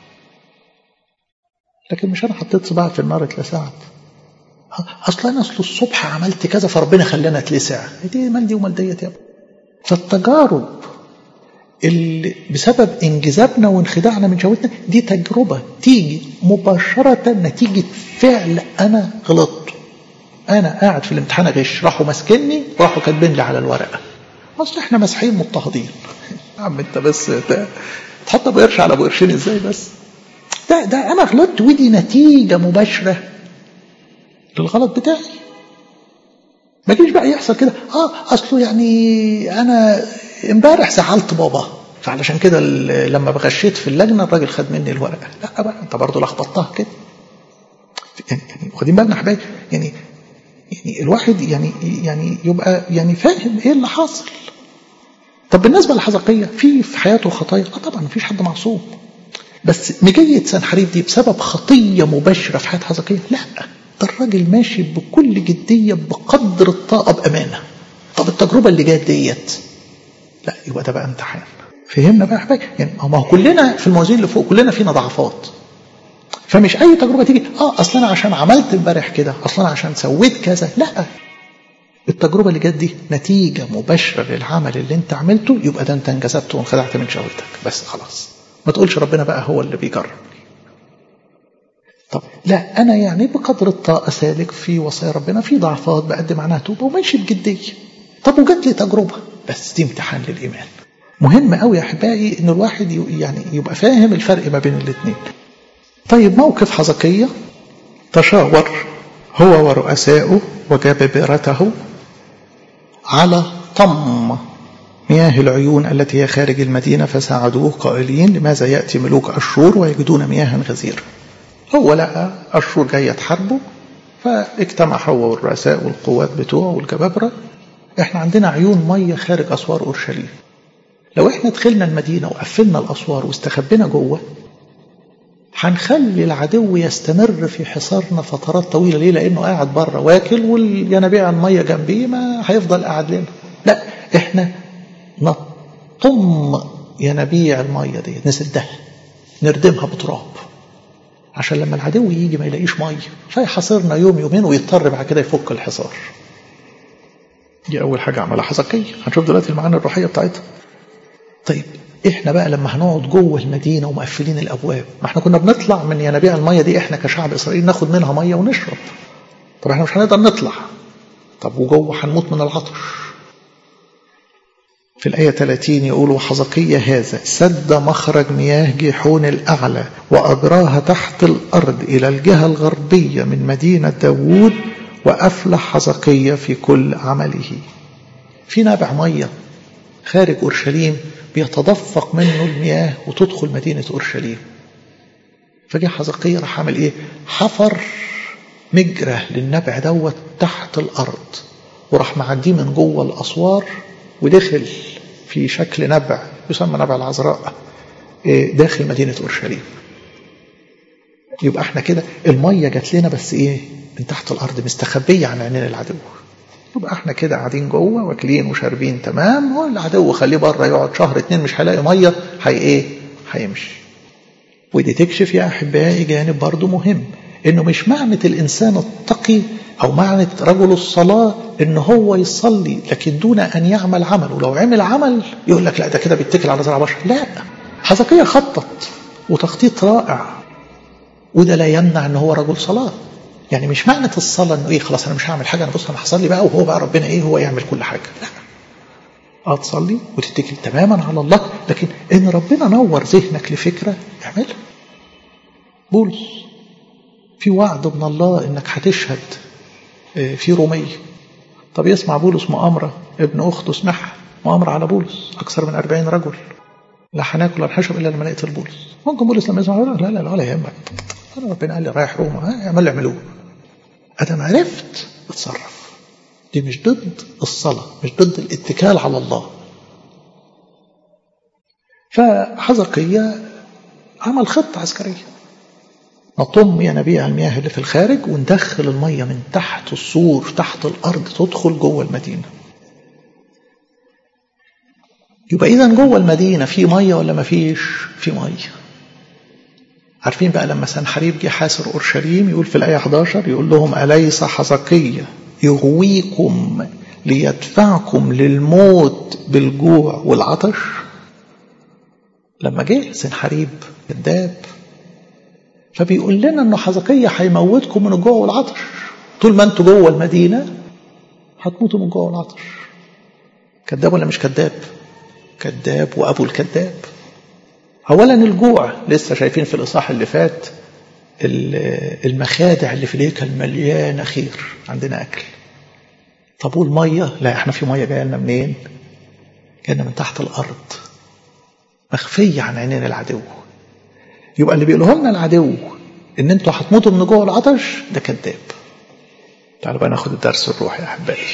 [SPEAKER 1] لكن مش أنا حطيت صباعي في النار اتلسعت، أصلا الصبح عملت كذا فربنا خلانا اتلسع. دي مال دي ومال ديت يا ابني. فالتجارب اللي بسبب انجذابنا وانخداعنا من شهوتنا دي تجربة تيجي مباشرة نتيجة فعل أنا غلطت. أنا قاعد في الامتحان غش، راحوا مسكني وراحوا كاتبين لي على الورقة أصل إحنا مسيحيين مضطهدين. عم أنت بس تحط أبو قرش على أبو قرشين إزاي بس؟ ده أنا غلطت، ودي نتيجة مباشرة للغلط بتاعي. ما جيش بقى يحصل كده أصله يعني أنا امبارح زعلت بابا فعلشان كده لما بغشيت في اللجنة الراجل خد مني الورقة. لا بقى أنت برضو لخبطتها كده. يعني واخدين بالنا حبايبي؟ يعني الواحد يعني يبقى يعني فاهم ايه اللي حاصل. طب بالنسبه للحزقيه في حياته خطايا، طبعا مفيش حد معصوم، بس مجيه سنحريب دي بسبب خطيه مباشره في حياه حزقيه؟ لا، ده الراجل ماشي بكل جديه بقدر الطاقه بامانه. طب التجربه اللي جات ديت، لا يبقى ده بقى امتحان. فهمنا بقى يا حبايبي؟ يعني ما هو كلنا في الموازين اللي فوق كلنا فينا ضعفات، فمش أي تجربة تيجي أصلا أنا عشان عملت امبارح كده، أصلا عشان سويت كذا. لا، التجربة اللي جت دي نتيجة مباشرة للعمل اللي أنت عملته، يبقى ده أنت انجذبت وانخدعت من شهوتك بس خلاص. ما تقولش ربنا بقى هو اللي بيجرب. طب لا، أنا يعني بقدر الطاقة سالك في وصايا ربنا، في ضعفات بقدم عنها توبة وماشي بجدية. طب وجت لي تجربة بس دي امتحان للإيمان. مهم قوي يا أحبائي إن الواحد يعني يبقى فاهم الفرق ما بين الاثنين. طيب موقف حزقية، تشاور هو ورؤساؤه وجبابرته على طم مياه العيون التي هي خارج المدينة، فساعدوه قائلين لماذا يأتي ملوك أشور ويجدون مياها غزيرة. هو لقى أشور جاية تحاربه، فاجتمع هو والرؤساء والقوات بتوعه والجبابرة. احنا عندنا عيون مية خارج أسوار أورشليم، لو احنا دخلنا المدينة وقفلنا الأسوار واستخبينا جوه هنخلي العدو يستمر في حصارنا فترات طويلة. ليه؟ لأنه قاعد بره واكل والينابيع المية جنبيه، ما هيفضل قاعد لنا. لا، احنا نطم ينابيع المية دي، نسدها، نردمها بتراب، عشان لما العدو يجي ما يلاقيش مية فيحاصرنا يوم يومين ويضطر بعد كده يفك الحصار. دي أول حاجة عملها حزقية. هنشوف دلوقتي المعاني الروحية بتاعتها. طيب احنا بقى لما هنقعد جوه المدينة ومقفلين الأبواب، ما احنا كنا بنطلع من ينابيع المية دي احنا كشعب إسرائيل ناخد منها مية ونشرب. طب احنا مش هنقدر نطلع، طب وجوه هنموت من العطش. في الآية 30 يقول: وحزقية هذا سد مخرج مياه جيحون الأعلى وأجراها تحت الأرض إلى الجهة الغربية من مدينة داوود، وأفلح حزقية في كل عمله. في نابع مية خارج أورشليم بيتدفق منه المياه وتدخل مدينة أورشليم. فجاء حزقية راح عمل إيه؟ حفر مجرى للنبع دوت تحت الأرض، وراح معديه من جوه الأسوار ودخل في شكل نبع يسمى نبع العذراء داخل مدينة أورشليم. يبقى احنا كده المية جات لنا بس ايه؟ من تحت الأرض، مستخبية عن عينين العدو. يبقى احنا كده قاعدين جوه واكلين وشاربين تمام، والعدو خليه بره يقعد شهر 2 مش هيلاقي مية، هيمشي. ودي تكشف يا أحبائي جانب برضو مهم، إنه مش معنى الإنسان التقي أو معنى رجل الصلاة إنه هو يصلي لكن دون أن يعمل عمل، ولو عمل عمل يقول لك لا ده كده بيتكل على زرع بشر. لا، حزقية خطط وتخطيط رائع، وده لا يمنع إنه هو رجل صلاة. يعني مش معنى الصلاة إنه إيه خلاص أنا مش هعمل حاجة، أنا بص أنا هصلي بقى وهو بقى ربنا إيه هو يعمل كل حاجة. لا، تصلي وتتكل تماما على الله، لكن إن ربنا نور ذهنك لفكرة اعملها. بولس في وعد من الله إنك هتشهد في رومية. طب يسمع بولس مؤامرة، ابن أخته سمعها مؤامرة على بولس، أكثر من 40 رجل، لا هناكل ولا هنشرب إلا لما نقتل بولس. ممكن بولس لما يسمع لا لا لا ولا يهمك، أنا ربنا قال لي رايح روما، اعمل اللي اعملوه. أنا عرفت اتصرف. دي مش ضد الصلاة، مش ضد الاتكال على الله. فحزقية عمل خطة عسكرية، نطم ينابيع المياه اللي في الخارج وندخل المية من تحت السور تحت الأرض تدخل جوه المدينة. يبقى إذن جوه المدينة في مية ولا ما فيش؟ في مية. عارفين بقى لما سنحريب جه حاصر أورشليم يقول في الآية 11 يقول لهم: أليس حزقية يغويكم ليدفعكم للموت بالجوع والعطش؟ لما جه سنحريب كذاب، فبيقول لنا انه حزقية هيموتكم من الجوع والعطش. طول ما انتوا جوه المدينة هتموتوا من الجوع والعطش. كذاب ولا مش كذاب؟ كذاب وابو الكذاب. اولا الجوع، لسه شايفين في الاصحاح اللي فات المخادع اللي في الهيكل مليانه خير، عندنا اكل. طب والميه؟ لا، احنا في ميه جايه لنا منين؟ جايه من تحت الارض، مخفيه عن عينين العدو. يبقى اللي بيقوله لنا العدو ان انتوا هتموتوا من الجوع والعطش ده كذاب. تعالوا بقى ناخد الدرس الروحي يا احبائي.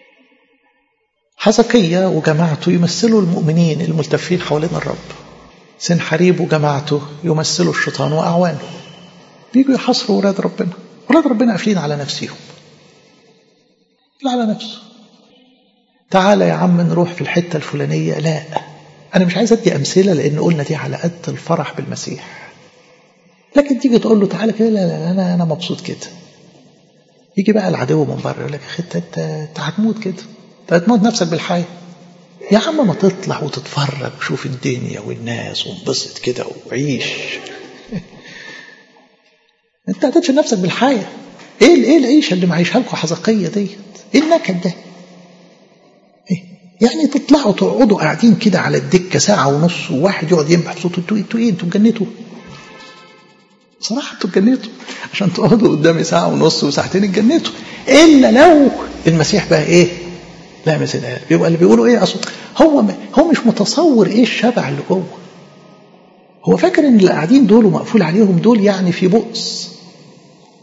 [SPEAKER 1] حزقية وجماعته يمثلوا المؤمنين الملتفين حوالين الرب. سنحريب وجماعته يمثلوا الشيطان واعوانه، بيجوا يحاصروا ولاد ربنا. ولاد ربنا قافلين على نفسهم، لا على نفسه. تعالى يا عم نروح في الحته الفلانيه، لا انا مش عايز ادي امثله لان قلنا دي على قد الفرح بالمسيح. لكن تيجي تقول له تعالى كده، لا انا مبسوط كده. يجي بقى العدو من بره يقول لك انت هتموت كده، انت هتموت نفسك بالحياه. يا عم ما تطلع وتتفرج وشوف الدنيا والناس وانبسط كده وعيش. انت هتدفن نفسك بالحياه. ايه العيشه اللي معيشها لكم حزقية ديت؟ ايه النكد ده؟ إيه؟ يعني تطلعوا تقعدوا قاعدين كده على الدكه ساعه ونص وواحد يقعد ينبح صوته، انتوا ايه؟ انتوا اتجنتوا صراحة، انتوا اتجنتوا عشان تقعدوا قدامي ساعة ونص وساعتين، اتجنتوا. إلا لو المسيح بقى إيه؟ لا مثلا يبقى اللي بيقولوا إيه أصلا هو مش متصور إيه الشبع اللي جوه. هو فاكر إن اللي قاعدين دول ومقفول عليهم دول يعني في بؤس،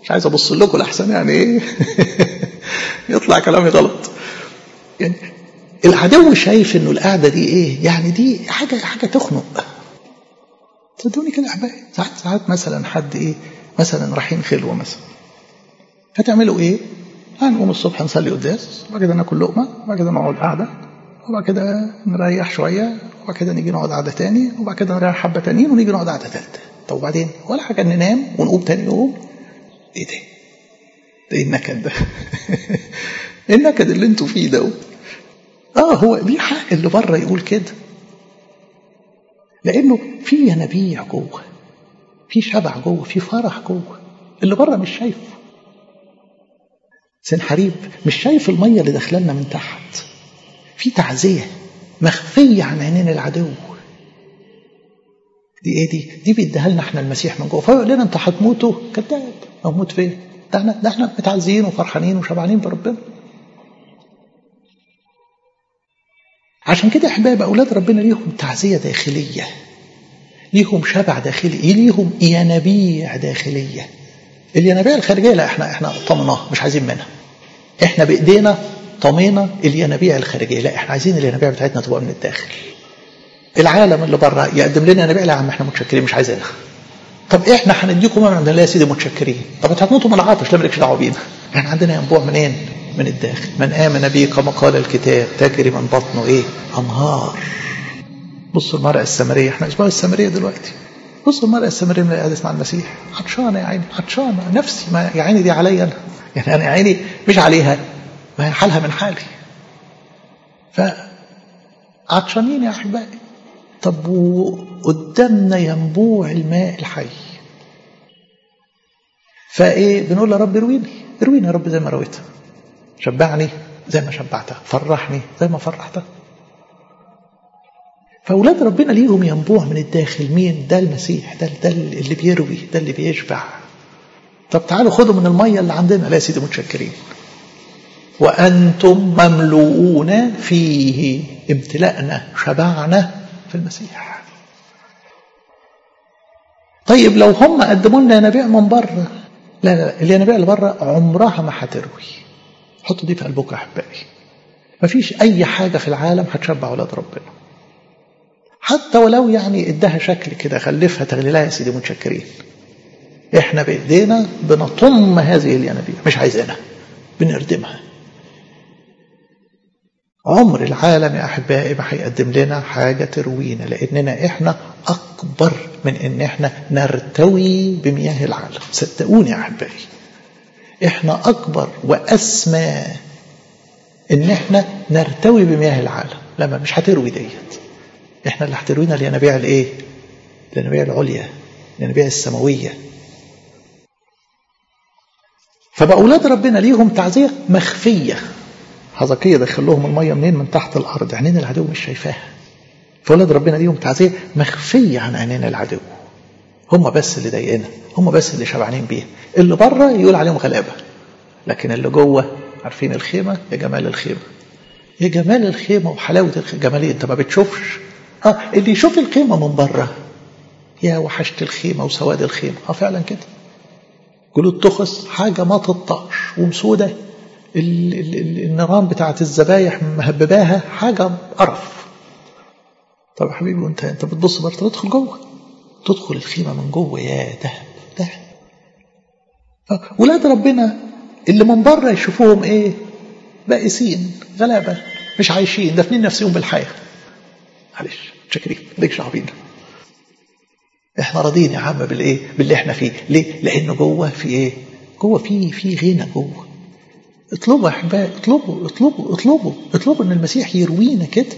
[SPEAKER 1] مش عايز ابص لكم لأحسن يعني ايه يطلع كلامي غلط. يعني العدو شايف انه القعده دي ايه، يعني دي حاجه تخنق. صدقوني كده يا احبائي، ساعات مثلا حد ايه، مثلا رايحين خلوه مثلا، هتعملوا ايه؟ هنقوم الصبح نصلي قداس، وبعد كده ناكل لقمه، وبعد كده نقعد قعده، وبعد كده نريح شويه، وبعد كده نيجي نقعد قعده تاني، وبعد كده نريح حبه تانيين، ونيجي نقعد قعده ثالثه. طب وبعدين ولا حاجه، ننام ونقوم تاني يوم. ايه ده؟ ايه النكد ده؟ ايه النكد اللي انتوا فيه ده؟ هو ليه حق اللي بره يقول كده، لانه في ينابيع جوه، في شبع جوه، في فرح جوه، اللي بره مش شايفه. سنحريب مش شايف الميه اللي داخلنا من تحت، في تعزيه مخفيه عن عينين العدو. دي ايه دي بيديها لنا احنا المسيح من جوه، فيقول لنا انتوا هتموتوا. كذاب، اموت فين؟ ده احنا متعزيين وفرحانين وشبعانين بربنا. عشان كده احباب اولاد ربنا ليهم تعزيه داخليه، ليهم شبع داخلي، ليهم ينابيع داخليه. الينابيع الخارجيه لا، احنا طمناها، مش عايزين منها. احنا بايدينا طمينا الينابيع الخارجيه، لا احنا عايزين الينابيع بتاعتنا تبقى من الداخل. العالم اللي بره يقدم لنا ينابيع، لا يا عم احنا متشكرين مش عايزينها. طب احنا هنديكم من عندنا، لا يا سيدي متشكرين. طب انتوا هتموتوا من العطش، لا مالكش دعوه بينا، احنا عندنا ينبوع منين؟ من الداخل. من آمن بي كما قال الكتاب تجري من بطنه ايه؟ انهار. بصوا المرأة السامرية، احنا اسبوع السامرية دلوقتي. بصوا المرأة السامرية اللي قاعدة مع المسيح، عطشانة يا عيني، عطشانة نفسي، ما يا عيني دي عليا انا، يعني انا يا عيني مش عليها، ما هي حالها من حالي. فعطشانين يا احبائي. طب وقدامنا ينبوع الماء الحي، فايه بنقول يا رب ارويني يا رب زي ما رويتها، شبعني زي ما شبعتها، فرحني زي ما فرحتها. فأولاد ربنا ليهم ينبوع من الداخل. مين ده؟ المسيح. ده اللي بيروي، ده اللي بيشبع. طب تعالوا خدوا من المية اللي عندنا، لا يا سيدي متشكرين. وأنتم مملوءون فيه، امتلأنا شبعنا في المسيح. طيب لو هم قدموا لنا ينابيع من بره، لا الينابيع اللي بره عمرها ما هتروي. حطوا دي في قلبكم يا احبائي، مفيش اي حاجه في العالم هتشبع اولاد ربنا، حتى ولو يعني ادها شكل كده، خلفها تغليلها يا سيدي متشكرين. احنا بايدينا بنطم هذه الينابيع، مش عايزينها، بنردمها. عمر العالم يا احبائي ما هيقدم لنا حاجه تروينا، لاننا احنا اكبر من ان احنا نرتوي بمياه العالم. صدقوني يا احبائي، احنا اكبر واسمى ان احنا نرتوي بمياه العالم. لما مش هتروي ديت، احنا اللي هتروينا الينابيع الايه؟ الينابيع العليا، الينابيع السماويه. فبأولاد ربنا ليهم تعزيه مخفيه. حزقية دخل لهم الميه منين؟ من تحت الارض، عينين العدو مش شايفاها. فأولاد ربنا ليهم تعزيه مخفيه عن عينين العدو، هم بس اللي ضايقنا، هم بس اللي شبعانين بيها. اللي بره يقول عليهم غلابه، لكن اللي جوه عارفين الخيمه. يا جمال الخيمه، يا جمال الخيمه وحلاوه الخيمه. جماليه انت ما بتشوفش. اللي يشوف الخيمه من بره، يا وحشة الخيمه وسواد الخيمه. فعلا كده، جلود تخص حاجه ما تطقش ومسوده، النيران بتاعت الذبايح مهبباها، حاجه قرف. طب يا حبيبي، انت بتبص بره، تدخل جوه، تدخل الخيمه من جوه، يا دهب. ولاد ربنا اللي من بره يشوفوهم ايه؟ بائسين، غلابه، مش عايشين، دافنين نفسهم بالحياه. معلش شاكرين، ليك شعبين، احنا راضيين يا عم بالايه؟ باللي احنا فيه. ليه؟ لانه جوه في ايه؟ جوه في غنى جوه. اطلبوا يا احبائي، اطلبوا ان المسيح يروينا كده.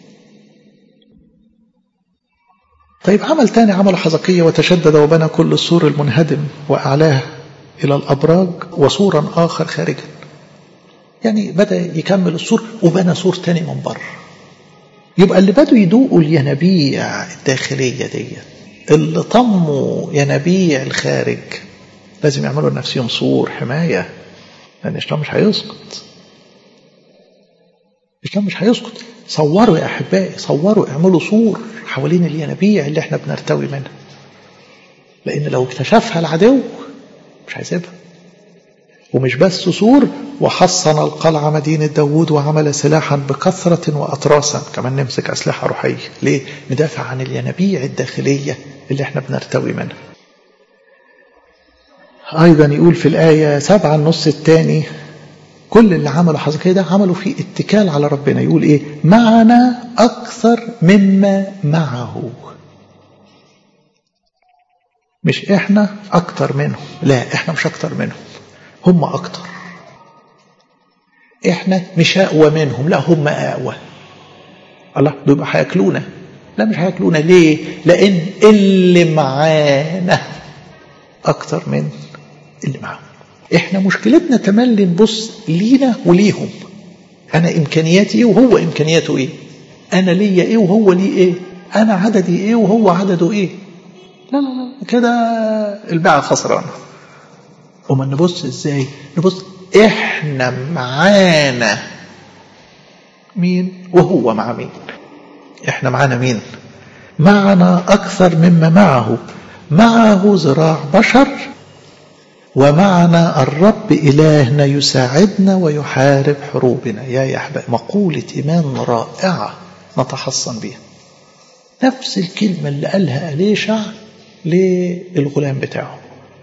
[SPEAKER 1] طيب عمل تاني عمل حزقية، وتشدد وبنى كل السور المنهدم واعلاه الى الابراج، وسورا اخر خارجا. يعني بدأ يكمل السور وبنى سور تاني من بره. يبقى اللي بدوا يدوقوا الينابيع الداخلية دي، اللي طموا ينابيع الخارج، لازم يعملوا لنفسهم سور حماية، لأن الإسلام مش هيسقط. الإسلام مش هيسقط. صوروا يا أحبائي، صوروا، اعملوا سور حوالين الينابيع اللي احنا بنرتوي منها، لأن لو اكتشفها العدو مش هيسيبها. ومش بس سور، وحصن القلعة مدينة داود وعمل سلاحا بكثرة وأطراسا. كمان نمسك أسلحة روحية. ليه؟ ندافع عن الينابيع الداخلية اللي احنا بنرتوي منها. أيضا يقول في الآية 7 النص الثاني كل اللي عمله حزقيا ده عملوا فيه اتكال على ربنا. يقول إيه؟ معنا أكثر مما معه. مش إحنا أكتر منهم، لا إحنا مش أكتر منهم، هم أكتر. إحنا مش أقوى منهم، لا هم أقوى. الله بيبقى هياكلونا؟ لا مش هياكلونا. ليه؟ لأن اللي معانا أكتر من اللي معاهم. إحنا مشكلتنا تملي نبص لينا وليهم. أنا إمكانياتي إيه وهو إمكانياته إيه، أنا ليا إيه وهو ليه إيه، أنا عددي إيه وهو عدده إيه. لا لا لا، كده البيعة خسرانة. وما نبص إزاي؟ نبص إحنا معانا مين وهو مع مين. إحنا معانا مين؟ معنا أكثر مما معه. معه ذراع بشر ومعنا الرب إلهنا يساعدنا ويحارب حروبنا. يا أحباب، مقولة إيمان رائعة نتحصن بها. نفس الكلمة اللي قالها أليشع للغلام بتاعه،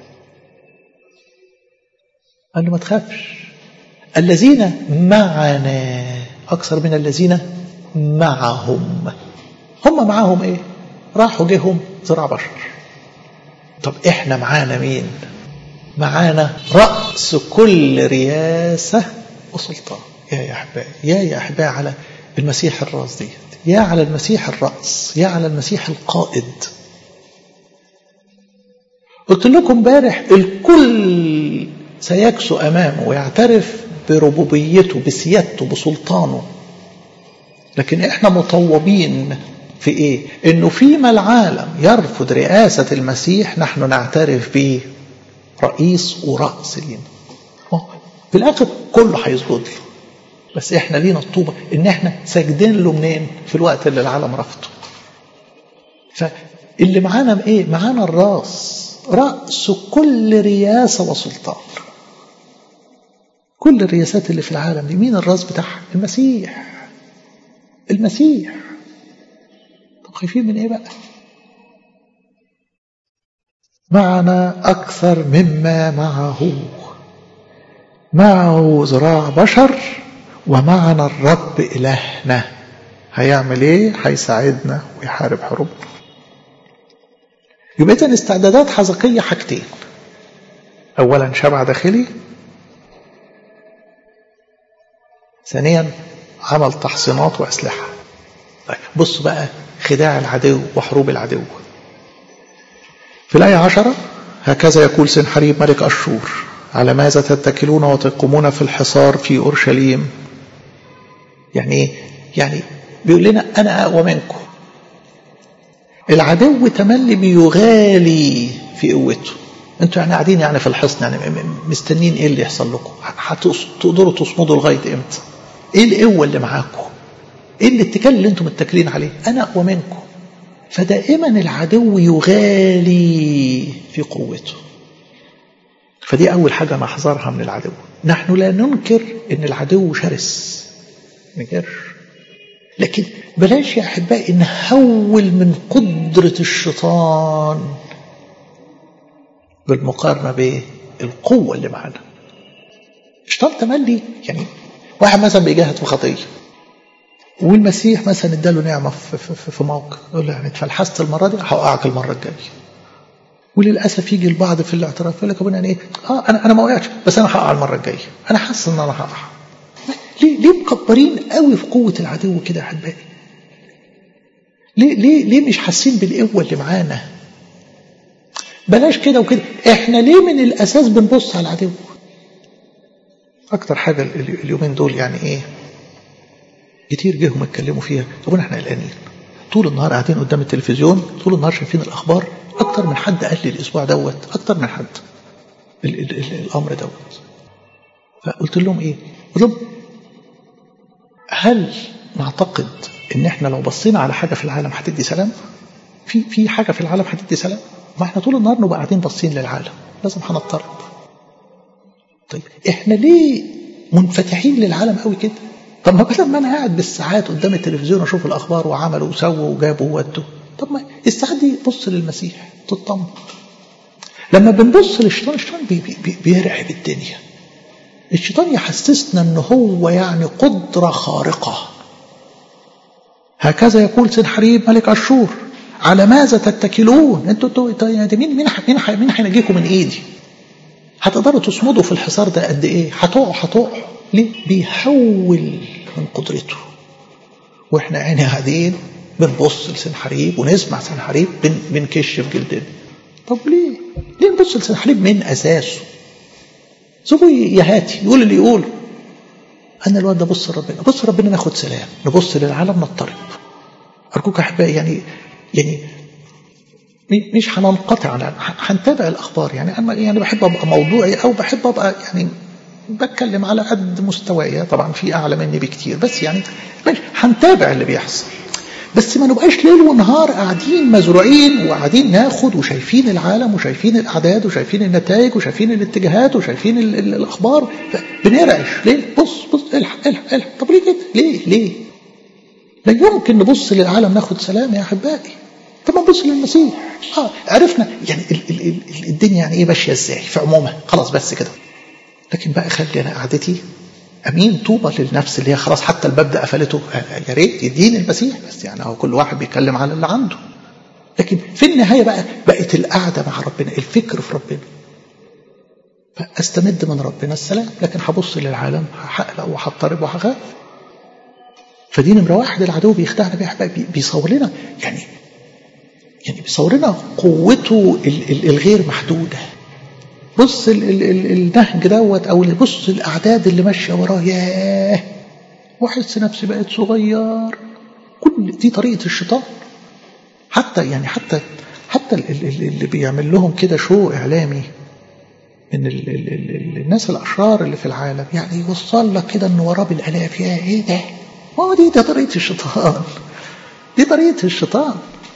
[SPEAKER 1] قال له ما تخافش، الذين معنا أكثر من الذين معهم. هم معاهم إيه؟ راحوا جيهم ذراع بشر. طب إحنا معانا مين؟ معانا رأس كل رياسة وسلطان. يا أحبائي، يا أحبائي على المسيح الراس ديت، يا على المسيح الرأس، يا على المسيح القائد. قلت لكم امبارح الكل سيكسو أمامه ويعترف بربوبيته بسيادته بسلطانه. لكن احنا مطوبين في ايه؟ انه فيما العالم يرفض رئاسة المسيح نحن نعترف به رئيس ورأس لينا. في الاخر كله هيسجد له، بس احنا لينا الطوبة ان احنا ساجدين له منين؟ في الوقت اللي العالم رفضه. فاللي معانا ايه؟ معانا الراس، رأس كل رياسة وسلطان. كل الرياسات اللي في العالم دي مين الراس بتاعها؟ المسيح. المسيح. طب خايفين من ايه بقى؟ معنا أكثر مما معه. معه ذراع بشر ومعنا الرب إلهنا. هيعمل ايه؟ هيساعدنا ويحارب حروبنا. يبقى إذن استعدادات حزقيا حاجتين. أولا شبع داخلي، ثانيا عمل تحصينات وأسلحة. طيب بص بقى خداع العدو وحروب العدو. في الآية 10 هكذا يقول سنحريب ملك أشور: على ماذا تتكلون وتقومون في الحصار في أورشليم؟ يعني بيقول لنا أنا أقوى منكم. العدو تملي بيغالي في قوته. انتوا يعني قاعدين يعني في الحصن يعني مستنين ايه اللي يحصل لكم؟ هتقدروا تصمدوا لغايه امتى؟ ايه القوه اللي معاكم؟ ايه الاتكال اللي انتم متكلين عليه؟ انا اقوى منكم. فدائما العدو يغالي في قوته. فدي اول حاجه نحذرها من العدو. نحن لا ننكر ان العدو شرس، ننكرش، لكن بلاش يا احبائي نهول من قدره الشيطان بالمقارنه بالقوه اللي معانا. الشيطان تملي يعني واحد مثلا بيجاهد في خطيه والمسيح مثلا اداله نعمه في موقف، يقول له يعني اتفلحست المره دي هوقعك المره الجايه. وللاسف يجي البعض في الاعتراف يقول لك ابونا يعني ايه؟ انا ما وقعتش بس انا هقع المره الجايه، انا حاسس ان انا هقع. ليه مكبرين قوي في قوه العدو كده يا احبائي؟ ليه مش حاسين بالقوه اللي معانا؟ بلاش كده وكده. احنا ليه من الاساس بنبص على العدو؟ اكتر حاجه اليومين دول يعني ايه؟ كتير جيهم يتكلموا فيها. ابونا احنا قلقانين طول النهار قاعدين قدام التلفزيون، طول النهار شايفين الاخبار. اكتر من حد قال لي الاسبوع دوت، اكتر من حد الامر دوت. فقلت لهم ايه؟ قلت لهم هل نعتقد ان احنا لو بصينا على حاجه في العالم هتدي سلام؟ في حاجه في العالم هتدي سلام؟ ما احنا طول النهار نبقى قاعدين باصين للعالم، لازم هنضطرب. طيب احنا ليه منفتحين للعالم قوي كده؟ طب ما بدل ما انا قاعد بالساعات قدام التلفزيون اشوف الاخبار وعملوا وسووا وجابوا وودوا، طب ما الساعات دي بص للمسيح تطمن. لما بنبص للشيطان، الشيطان بيرعب الدنيا. الشيطان يحسسنا ان هو يعني قدرة خارقة. هكذا يقول سنحريب ملك أشور: على ماذا تتكلون؟ انتوا مين هينجيكم من ايدي؟ هتقدروا تصمدوا في الحصار ده قد ايه؟ هتقعوا. ليه؟ بيحول من قدرته. واحنا عيني قاعدين بنبص لسنحريب ونسمع سنحريب بنكش في جلدنا. طب ليه نبص لسنحريب من اساسه؟ سيبوا يهاتي يقول اللي يقول. انا الواد ده بص لربنا ناخد سلام، نبص للعالم نضطرب. ارجوك يا احبائي يعني مش هننقطع، هنتابع الاخبار. يعني بحب ابقى موضوعي، او بحب ابقى يعني بتكلم على قد مستوايا. طبعا في اعلى مني بكتير، بس يعني هنتابع اللي بيحصل. بس ما نبقاش ليل ونهار قاعدين مزروعين وقاعدين ناخد وشايفين العالم وشايفين الاعداد وشايفين النتائج وشايفين الاتجاهات وشايفين الاخبار بنرعش. ليه؟ بص الحق. طب ليه كده؟ ليه؟ لا يمكن نبص للعالم ناخد سلام يا احبائي. طب ما نبص للمسيح. عرفنا يعني الدنيا يعني ايه ماشيه ازاي في عمومها، خلاص بس كده. لكن بقى خلي انا قعدتي امين طوبى للنفس اللي هي خلاص حتى الباب ده قفلته. يا ريت يدين المسيح، بس يعني هو كل واحد بيتكلم على اللي عنده. لكن في النهايه بقت القعده مع ربنا، الفكر في ربنا. فاستمد من ربنا السلام، لكن هبص للعالم هقلق وهضطرب وهخاف. فدي نمره واحد العدو بيخدعنا بيها، بيصور لنا يعني بيصور لنا قوته الغير محدوده. بص النهج دوت، او بص الاعداد اللي ماشيه وراه، ياه، واحس نفسي بقت صغير. كل دي طريقه الشيطان. حتى اللي بيعمل لهم كده شو اعلامي من الناس الاشرار اللي في العالم، يعني يوصل لك كده ان وراه بالالاف. يا ايه ده؟ ما دي طريقه الشيطان. دي طريقه الشيطان.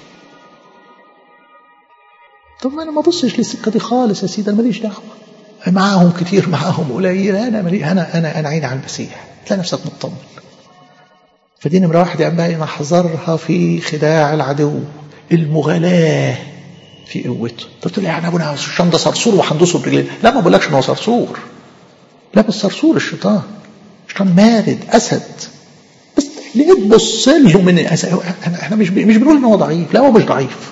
[SPEAKER 1] طب ما انا ما بصش للسكه دي خالص يا سيدي، انا ماليش دعوه. معاهم كتير معاهم قليل، انا عيني على المسيح. تلاقي نفسك مطمن. فدي نمره واحد يا عمي نحذرها في خداع العدو، المغالاه في قوته. طب تقول يعني ابونا الشيطان ده صرصور وهندوسه برجلين. لا، ما بقولكش ان هو صرصور، لا، بس صرصور الشيطان مارد اسد. بس ليه تبص له من الاسد؟ احنا مش بنقول ان هو ضعيف، لا هو مش ضعيف،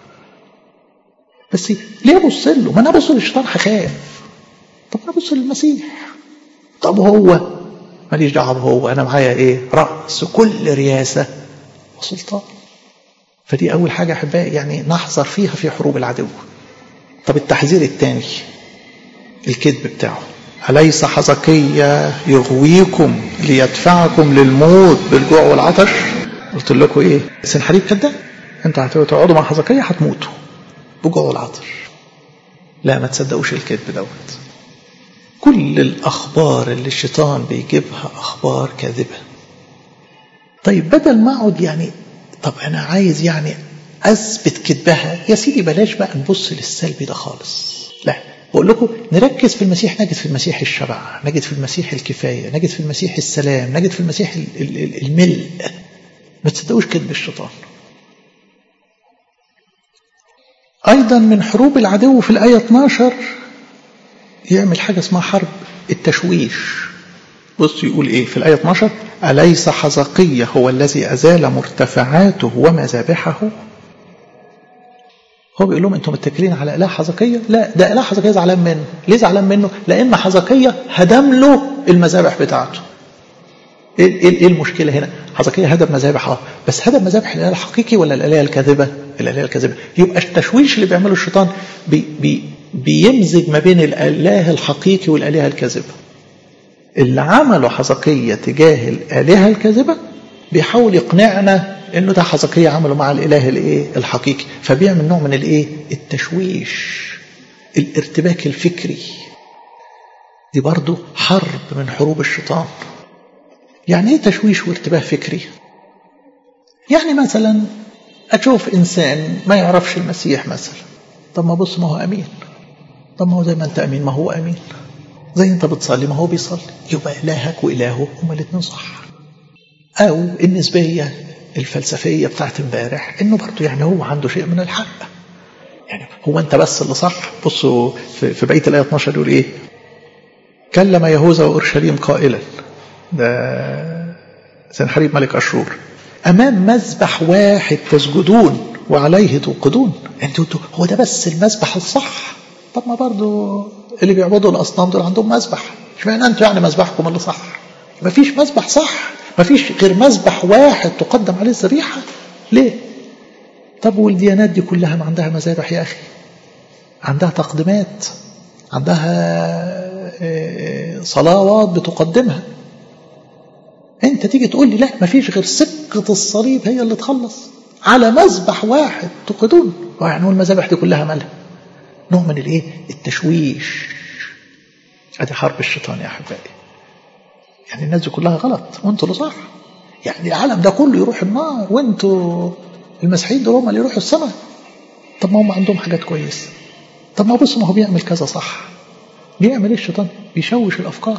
[SPEAKER 1] بس ليه ابص له؟ ما انا ابص للشيطان هخاف. طب انا ابص للمسيح. طب هو ماليش دعوه، هو انا معايا ايه؟ راس كل رياسه وسلطان. فدي اول حاجه يا احبائي يعني نحذر فيها في حروب العدو. طب التحذير الثاني الكذب بتاعه: أليس حزقية يغويكم ليدفعكم للموت بالجوع والعطش؟ قلت لكم ايه؟ سنحريب كده، انتوا هتقعدوا مع حزقية هتموتوا بجوع والعطش. لا، ما تصدقوش الكذب دوت. كل الأخبار اللي الشيطان بيجيبها أخبار كاذبة. طيب بدل ما أقعد يعني طب أنا عايز يعني أثبت كذبها، يا سيدي بلاش بقى نبص للسلبي ده خالص. لا، بقول لكم نركز في المسيح، نجد في المسيح الشبع، نجد في المسيح الكفاية، نجد في المسيح السلام، نجد في المسيح الملء. ما تصدقوش كذب الشيطان. أيضا من حروب العدو في الآية 12 يعمل حاجة اسمها حرب التشويش. بص يقول إيه في الآية 12: أليس حزقية هو الذي أزال مرتفعاته ومذابحه؟ هو بيقول لهم أنتم متكلين على إله حزقية؟ لا، ده إله حزقية زعلان منه. ليه زعلان منه؟ لأن حزقية هدم له المذابح بتاعته. إيه المشكلة هنا؟ حزقية هدم مذابح، بس هدم مذابح الإله الحقيقي ولا الإله الكاذبة؟ الإله الكاذبة. يبقى التشويش اللي بيعمله الشيطان بيمزج ما بين الإله الحقيقي والآلهة الكاذبة. اللي عمله حزقية تجاه الآلهة الكاذبة بيحاول يقنعنا إنه ده حزقية عمله مع الإله الحقيقي، فبيعمل نوع من التشويش، الارتباك الفكري. دي برضو حرب من حروب الشيطان. يعني ايه تشويش وارتباك فكري؟ يعني مثلا أشوف إنسان ما يعرفش المسيح مثلا، طب ما بص ما هو أمين، طب ما هو زي ما أنت أمين ما هو أمين. زي انت بتصلي ما هو بيصلي، يبقى إلهك وإلهه هما الاثنين صح. أو النسبية الفلسفية بتاعت امبارح، انه برضه يعني هو عنده شيء من الحق، يعني هو انت بس اللي صح. بصوا في بقية الآية 12 يقول ايه؟ كلم يهوذا وأورشليم قائلا، ده سنحريب ملك أشور، أمام مذبح واحد تسجدون وعليه توقدون. انتوا هو ده بس المذبح الصح؟ طب ما برضو اللي بيعبدوا الأصنام دول عندهم مذبح، اشمعنى انتوا يعني مذبحكم اللي صح؟ ما فيش مذبح صح، ما فيش غير مذبح واحد تقدم عليه الذبيحة. ليه؟ طب والديانات دي كلها ما عندها مذابح يا أخي؟ عندها تقديمات، عندها صلوات بتقدمها. انت تيجي تقول لي لا ما فيش غير سكة الصليب هي اللي تخلص على مذبح واحد تقدون. يعني المذابح دي كلها مالها؟ نوع من الايه؟ التشويش. ادي حرب الشيطان يا احبائي. يعني الناس دي كلها غلط وانتوا اللي صح. يعني العالم ده كله يروح النار وانتوا المسيحيين دول هم اللي يروحوا السماء. طب ما هم عندهم حاجات كويسه. طب ما بص، ما هو بيعمل كذا صح. بيعمل ايه الشيطان؟ بيشوش الافكار.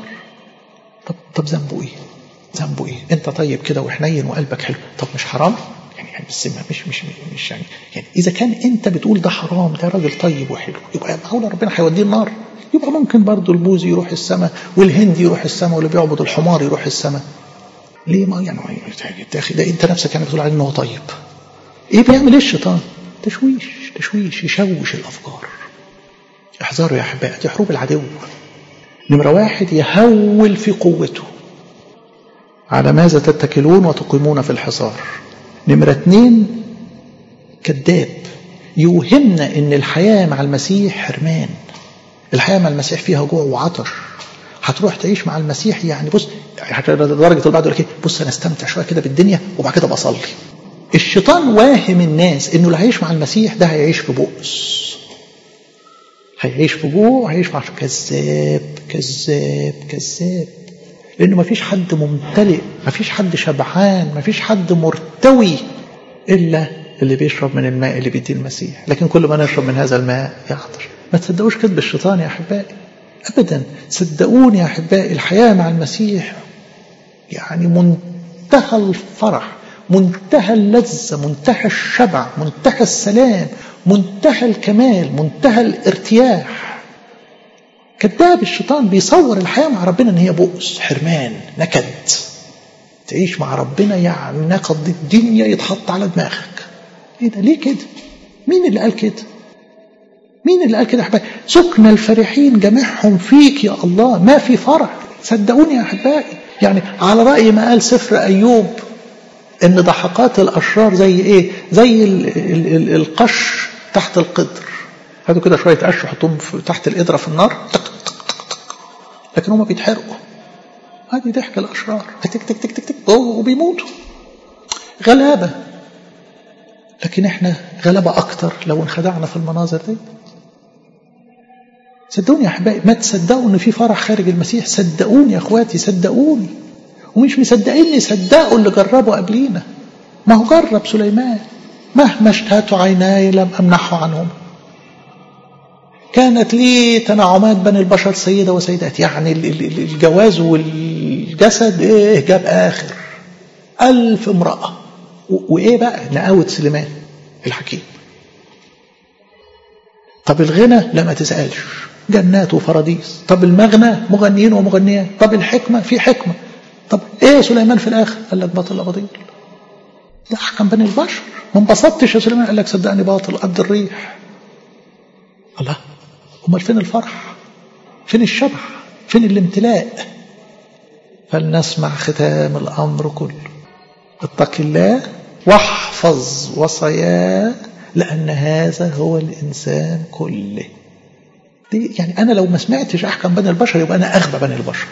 [SPEAKER 1] طب ذنبه ايه؟ ذنبه ايه؟ انت طيب كده وحنين وقلبك حلو، طب مش حرام؟ يعني بس مش يعني اذا كان انت بتقول ده حرام، ده راجل طيب وحلو، يبقى معقول ربنا هيوديه النار؟ يبقى ممكن برضو البوذي يروح السماء، والهندي يروح السماء، واللي بيعبد الحمار يروح السماء. ليه؟ ما يعني ده انت نفسك يعني بتقول عليه انه طيب. ايه بيعمل ايه الشيطان؟ تشويش يشوش الافكار. احذروا يا احبائي، دي حروب العدو. نمرة 1 يهول في قوته. على ماذا تتكلون وتقيمون في الحصار؟ نمرة 2 كذاب، يوهمنا ان الحياة مع المسيح حرمان. الحياة مع المسيح فيها جوع وعطش. هتروح تعيش مع المسيح يعني بص، لدرجة البعض يقول لك بص انا استمتع شوية كده بالدنيا وبعد كده بصلي. الشيطان واهم الناس انه اللي هيعيش مع المسيح ده هيعيش في بؤس، هيعيش في جوع، هيعيش مع كذاب. لأنه ما فيش حد ممتلئ، ما فيش حد شبعان، ما فيش حد مرتوي إلا اللي بيشرب من الماء اللي بيديه المسيح. لكن كل ما نشرب من هذا الماء يعطش. ما تصدقوش كذب الشيطان يا أحبائي أبدا. صدقوني يا أحبائي، الحياة مع المسيح يعني منتهى الفرح، منتهى اللذة، منتهى الشبع، منتهى السلام، منتهى الكمال، منتهى الارتياح. كذاب الشيطان بيصور الحياة مع ربنا ان هي بؤس، حرمان، نكد. تعيش مع ربنا يعني نقد الدنيا يتحط على دماغك. ايه ده؟ ليه كده؟ مين اللي قال كده؟ مين اللي قال كده يا احبائي؟ سكن الفرحين جميعهم فيك يا الله. ما في فرح، صدقوني يا احبائي. يعني على رأي ما قال سفر أيوب ان ضحكات الاشرار زي ايه؟ زي القش تحت القدر. هاتوا كده شويه قش وحطوهم تحت القدره في النار، لكن هم بيتحرقوا. هذه ضحك الاشرار، تك تك تك تك تك وبيموتوا. غلابه. لكن احنا غلابه اكتر لو انخدعنا في المناظر دي. صدقوني يا احبائي، ما تصدقوا ان في فرح خارج المسيح. صدقوني يا اخواتي، صدقوني. ومش مصدقيني، صدقوا اللي جربوا قبلينا. ما هو جرب سليمان، مهما اشتهت عيناي لم امنحه عنهم. كانت لي تنعمات بني البشر سيدة وسيدات. يعني الجواز والجسد ايه جاب اخر 1000 امرأة. وايه بقى؟ نقاوة سليمان الحكيم. طب الغنى لا ما تسألش، جنات وفراديس. طب المغنى مغنيين ومغنيات. طب الحكمة في حكمة. طب ايه سليمان في الاخر؟ قال لك باطل اباطيل. ده احكم بني البشر. ما انبسطتش يا سليمان؟ قال لك صدقني باطل قد الريح. الله، امال فين الفرح؟ فين الشبع؟ فين الامتلاء؟ فلنسمع ختام الامر كله. اتق الله واحفظ وصاياه لان هذا هو الانسان كله. دي يعني انا لو ما سمعتش احكم بني البشر يبقى انا اغبى بني البشر.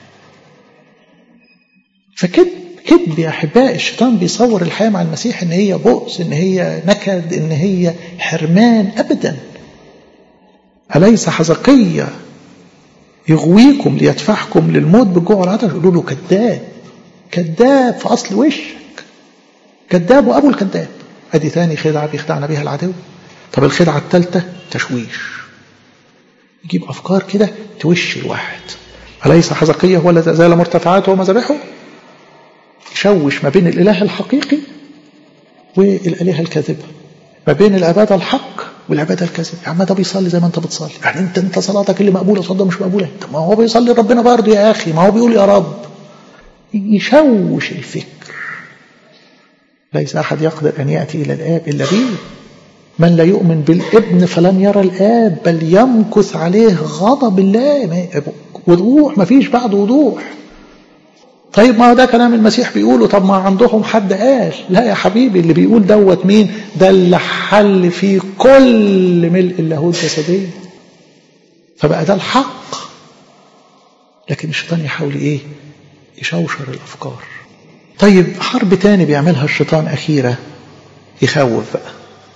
[SPEAKER 1] فكذب يا احبائي. الشيطان بيصور الحياه مع المسيح ان هي بؤس، ان هي نكد، ان هي حرمان. ابدا. أليس حزقية يغويكم ليدفعكم للموت بالجوع والعطش؟ يقولوا له كذاب، كذاب في أصل وشك، كذاب وأبو الكذاب. أدي ثاني خدعة بيخدعنا بها العدو. طب الخدعة الثالثة تشويش. يجيب أفكار كده توش الواحد. أليس حزقية هو الذي أزال مرتفعاته ومذابحه؟ يشوش ما بين الإله الحقيقي والآلهة الكاذبة، ما بين العبادة الحق والعبادة الكاذبة. يا عم ده بيصلي زي ما أنت بتصلي، يعني أنت صلاتك اللي مقبولة صلاة مش مقبولة. ما هو بيصلي ربنا برضه يا أخي، ما هو بيقول يا رب. يشوش الفكر. ليس أحد يقدر أن يأتي إلى الآب إلا به. من لا يؤمن بالابن فلن يرى الآب بل يمكث عليه غضب الله. وضوح، ما فيش بعد وضوح. طيب ما ده كلام المسيح بيقوله، طب ما عندهم حد قال؟ لا يا حبيبي، اللي بيقول دوت مين؟ ده اللي حل في كل ملء اللاهوت جسديا، فبقى ده الحق. لكن الشيطان يحاول ايه؟ يشوشر الافكار. طيب حرب تاني بيعملها الشيطان اخيرة، يخوف بقى،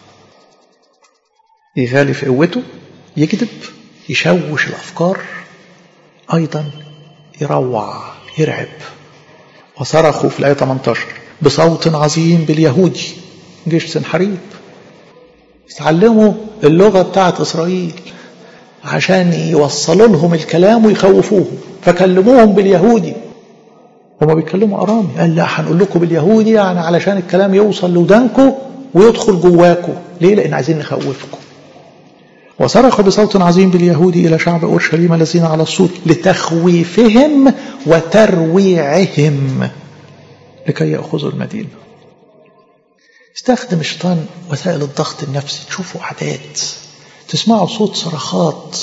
[SPEAKER 1] يغالي في قوته، يكذب، يشوش الافكار، ايضا يروع، يرعب. وصرخوا في الآية 18 بصوت عظيم باليهودي، جيش سنحريب. يتعلموا اللغة بتاعت إسرائيل عشان يوصلوا لهم الكلام ويخوفوهم، فكلموهم باليهودي. هما بيتكلموا أرامي، قال لا هنقول لكم باليهودي يعني علشان الكلام يوصل لودانكم ويدخل جواكم. ليه؟ لأن عايزين نخوفكم. وصرخوا بصوت عظيم باليهودي إلى شعب أورشليم الذين على السور لتخويفهم وترويعهم لكي يأخذوا المدينة. استخدم الشيطان وسائل الضغط النفسي. تشوفوا عادات، تسمعوا صوت صرخات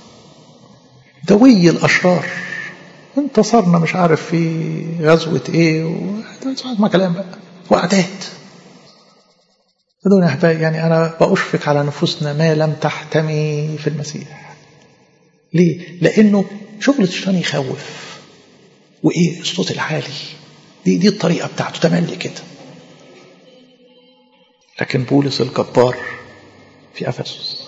[SPEAKER 1] دوي الأشرار، انتصرنا مش عارف في غزوة ايه ما كلام بقى وعادات. صدقوني يا أحبائي، يعني أنا بأشفق على نفوسنا ما لم تحتمي في المسيح. ليه؟ لأنه شغل الشيطان يخوف، وإيه الصوت العالي، دي الطريقة بتاعته، تملي كده. لكن بولس الجبار في أفسس،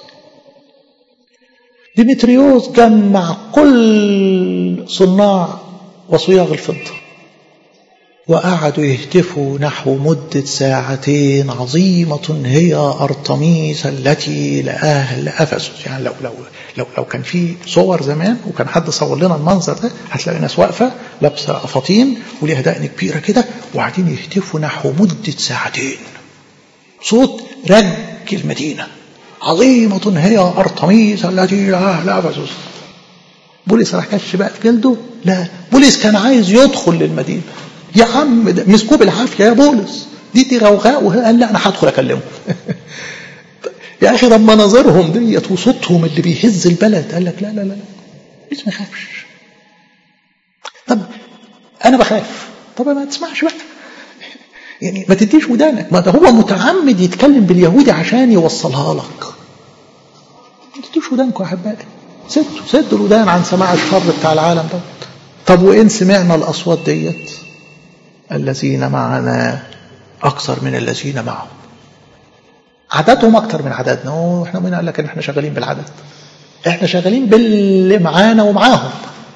[SPEAKER 1] ديمتريوس جمع كل صناع وصياغ الفضة وقعدوا يهتفوا نحو مدة 2 ساعة عظيمة هي أرطميس التي لأهل أفسس. يعني لو كان في صور زمان وكان حد صور لنا المنظر ده، هتلاقي ناس واقفة لابسة أفاطين وليها دقن كبيرة كده وقاعدين يهتفوا نحو مدة 2 ساعة، صوت رج المدينة، عظيمة هي أرطميس التي لأهل أفسس. بولس راح كش بقى في جلده؟ لا، بولس كان عايز يدخل للمدينة. يا عم مسكوه بالعافية يا بولس، دي غوغاء، وقال لا أنا هدخل أكلمه. يا أخي طب مناظرهم ديت وصوتهم اللي بيهز البلد. قال لك لا لا لا بس ما خافش. طب أنا بخاف، طب ما تسمعش بقى، يعني ما تديش ودانك. ما ده هو متعمد يتكلم باليهودي عشان يوصلها لك. ما تديش ودانكم يا أحبائي، سدوا الودان عن سماع الشر بتاع العالم ده. طب وإن سمعنا الأصوات ديت، الذين معنا أكثر من الذين معهم. عددهم أكثر من عددنا، وإحنا مين قال لك إن إحنا شغالين بالعدد؟ إحنا شغالين باللي معانا ومعاهم.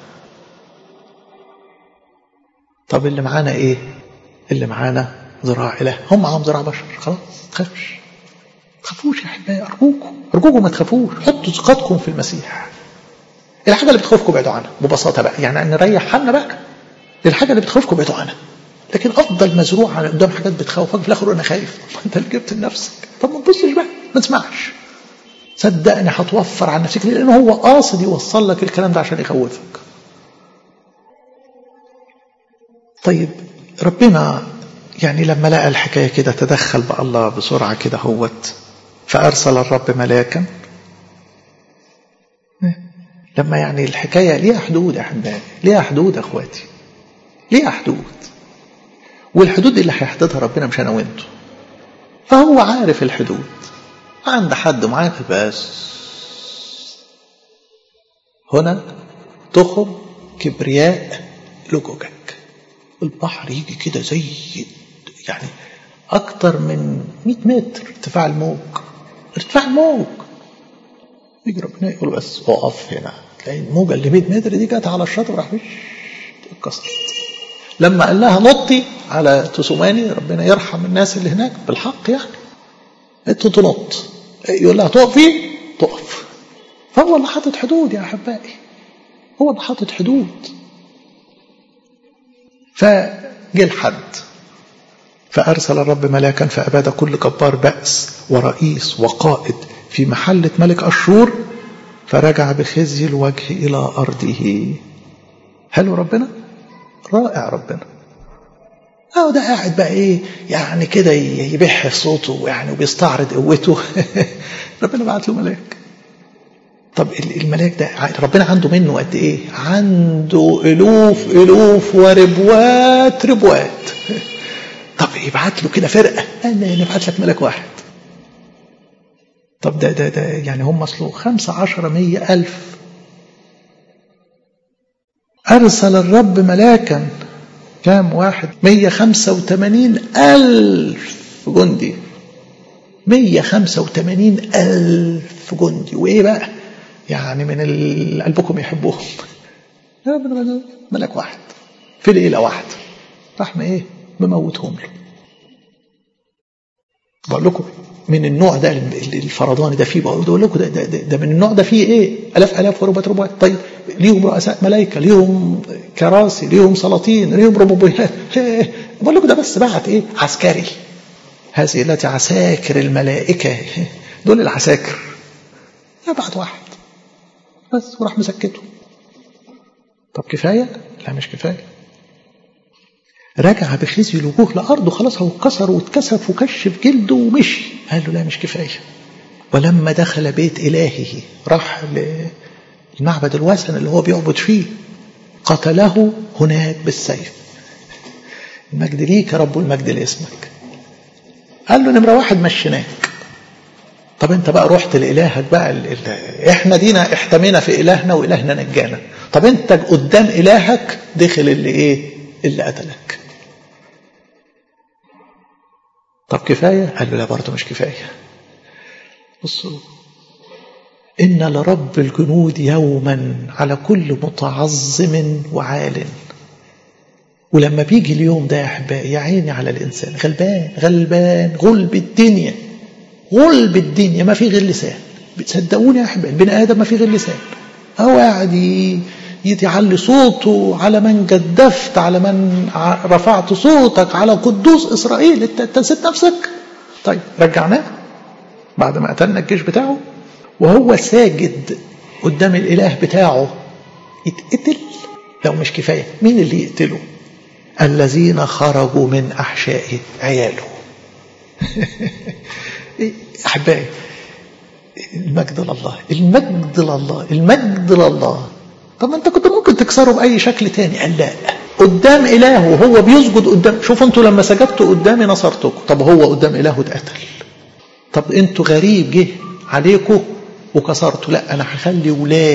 [SPEAKER 1] طب اللي معانا إيه؟ اللي معانا ذراع إله، هم معاهم ذراع بشر. خلاص تخافش، تخافوش يا أحبائي، أرجوكم ما تخافوش. حطوا ثقتكم في المسيح. الحاجة اللي بتخوفكم بعدوا عنها ببساطة بقى، يعني نريح حالنا بقى. الحاجة اللي بتخوفكم بعدوا عنها. لكن أفضل مزروع على قدام حاجات بتخوفك في الآخر. أنا خايف، أنت اللي جبت لنفسك. طب ما تبصش بقى، ما تسمعش. صدقني هتوفر عن نفسك، لأنه هو قاصد يوصل لك الكلام ده عشان يخوفك. طيب ربنا يعني لما لقى الحكاية كده تدخل بقى الله بسرعة كده هوت، فأرسل الرب ملاكا. لما يعني الحكاية ليها حدود يا أحبائي، ليها حدود أخواتي، ليها حدود. والحدود اللي هيحددها ربنا مش أنا وإنتوا. فهو عارف الحدود عند حد معين، بس هنا تخم كبرياء لجوجك. البحر يجي كده زي يعني أكتر من 100 متر ارتفاع الموج، يجي ربنا يقول بس وقف هنا. تلاقي الموجة اللي 100 متر دي جت على الشاطئ راح اتكسرت. لما قال لها نطي على تسوماني، ربنا يرحم الناس اللي هناك بالحق، يعني انتوا تنط، يقول لها تقفي تقف. فهو اللي حاطط حدود يا أحبائي، هو اللي حاطط حدود. فجه الحد، فأرسل الرب ملاكا فأباد كل جبار بأس ورئيس وقائد في محلة ملك أشور، فرجع بخزي الوجه إلى أرضه. حلو ربنا، رائع ربنا. ده قاعد بقى ايه يعني كده يبح صوته يعني وبيستعرض قوته. ربنا بعت له ملاك. طب الملاك ده ربنا عنده منه قد ايه؟ عنده الوف وربوات ربوات. طب يبعت له كده فرقه، نبعت لك ملاك واحد. طب ده يعني هم اصله 15 100 ألف. أرسل الرب ملاكا كام واحد؟ 185,000 جندي. 185,000 جندي. وإيه بقى؟ يعني من قلبكم يحبوهم. ملك واحد في ليلة واحدة راح إيه؟ مموتهم له. بقول لكم من النوع ده الفرضاني ده فيه، بقول لكم ده من النوع ده فيه إيه؟ آلاف وربات. طيب ليهم رؤساء ملائكة، ليهم كراسي، ليهم سلاطين، ليهم ربوبيات. بقول لكم ده بس بعت ايه؟ عسكري. هذه التي عساكر الملائكة، دول العساكر. بعت واحد بس وراح مسكته. طب كفاية؟ لا مش كفاية. رجع بخزي الوجوه لأرضه، خلاص هو اتكسر واتكسف وكشف جلده ومشي. قال له لا مش كفاية. ولما دخل بيت إلهه، راح المعبد الوثن اللي هو بيعبد فيه، قتله هناك بالسيف. المجد ليك يا رب والمجد لاسمك. قال له نمرة واحد مشيناك. طب انت بقى رحت لإلهك بقى، احنا دينا احتمينا في إلهنا وإلهنا نجانا. طب انت قدام إلهك دخل اللي قتلك. طب كفاية؟ قال له لا برضه مش كفاية. بصوا، إن لرب الجنود يوما على كل متعظم وعال. ولما بيجي اليوم ده يا أحبائي، يا عيني على الإنسان غلبان غلب الدنيا ما في غير لسان. بتصدقوني يا أحبائي، البني آدم ما في غير لسان. هو قاعد يتعلي صوته على من جدفت، على من رفعت صوتك، على قدوس إسرائيل. انت نسيت نفسك. طيب رجعناه بعد ما قتلنا الجيش بتاعه، وهو ساجد قدام الإله بتاعه يتقتل. لو مش كفاية، مين اللي يقتله؟ الذين خرجوا من أحشائه، عياله. أحبائي، المجد لله. طب انت كنت ممكن تكسره بأي شكل تاني. قال لا، قدام إلهه وهو بيسجد قدام. شوفوا انتوا لما سجدتوا قدامي نصرتكم، طب هو قدام إلهه اتقتل. طب انتوا غريب جه عليكم وكسرتوا، لا انا هخلي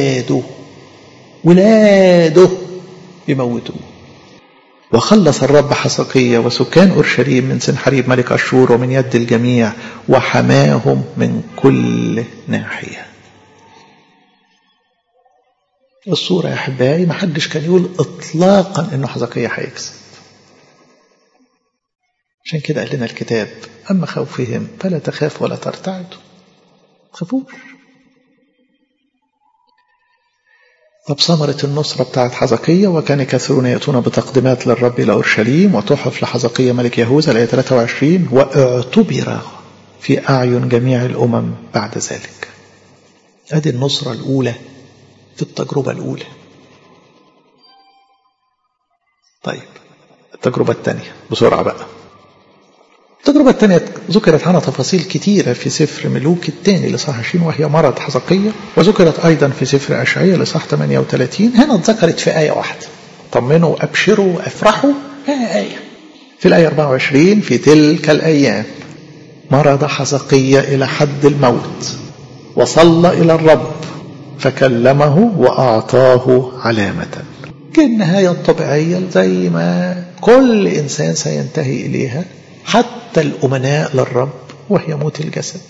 [SPEAKER 1] ولاده يموتوه. وخلص الرب حسقية وسكان أورشليم من سنحريب ملك أشور ومن يد الجميع، وحماهم من كل ناحية. الصورة يا أحبائي ما حدش كان يقول إطلاقا إنه حسقية هيكسب. عشان كده قال لنا الكتاب: أما خوفهم فلا تخاف ولا ترتعد. تخافوش. طب ثمرة النصرة بتاعت حزقية: وكان كثيرون يأتون بتقدمات للرب إلى أورشليم وتحف لحزقية ملك يهوذا، الآية 23، واعتبر في أعين جميع الأمم بعد ذلك. هذه النصرة الأولى في التجربة الأولى. طيب التجربة الثانية بسرعة بقى. التجربة الثانية ذكرت عنها تفاصيل كتيرة في سفر ملوك الثاني لصح 20، وهي مرض حزقية، وذكرت أيضا في سفر أشعياء لصح 38. هنا اتذكرت في آية واحدة: طمنوا أبشروا أفرحوا. آية في الآية 24: في تلك الأيام مرض حزقية إلى حد الموت، وصلى إلى الرب فكلمه وأعطاه علامة. كالنهاية الطبيعية زي ما كل إنسان سينتهي إليها، حتى الأمناء للرب، وهي موت الجسد.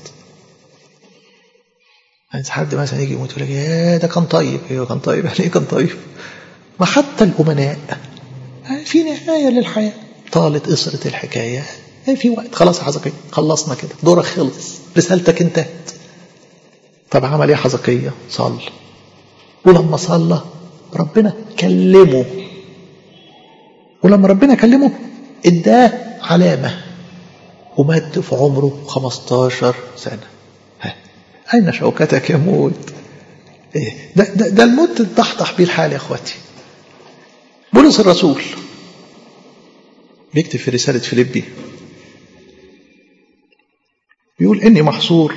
[SPEAKER 1] يعني حد مثلا يجي يموت يقول لك يا ده كان طيب. ايوه كان طيب. يعني ايه كان طيب؟ ما حتى الأمناء في نهاية للحياة. طالت قصرة الحكاية، في وقت خلاص يا حزقية، خلصنا كده، دورك خلص، رسالتك انتهت. طب عمل ايه حزقية؟ صلى، ولما صلى ربنا كلمه، ولما ربنا كلمه اداه علامة ومد في عمره 15 سنة. أين شوكتك يا موت؟ ده الموت تضحضح بيه الحال يا اخواتي. بولس الرسول بيكتب في رسالة فيليبي بيقول إني محصور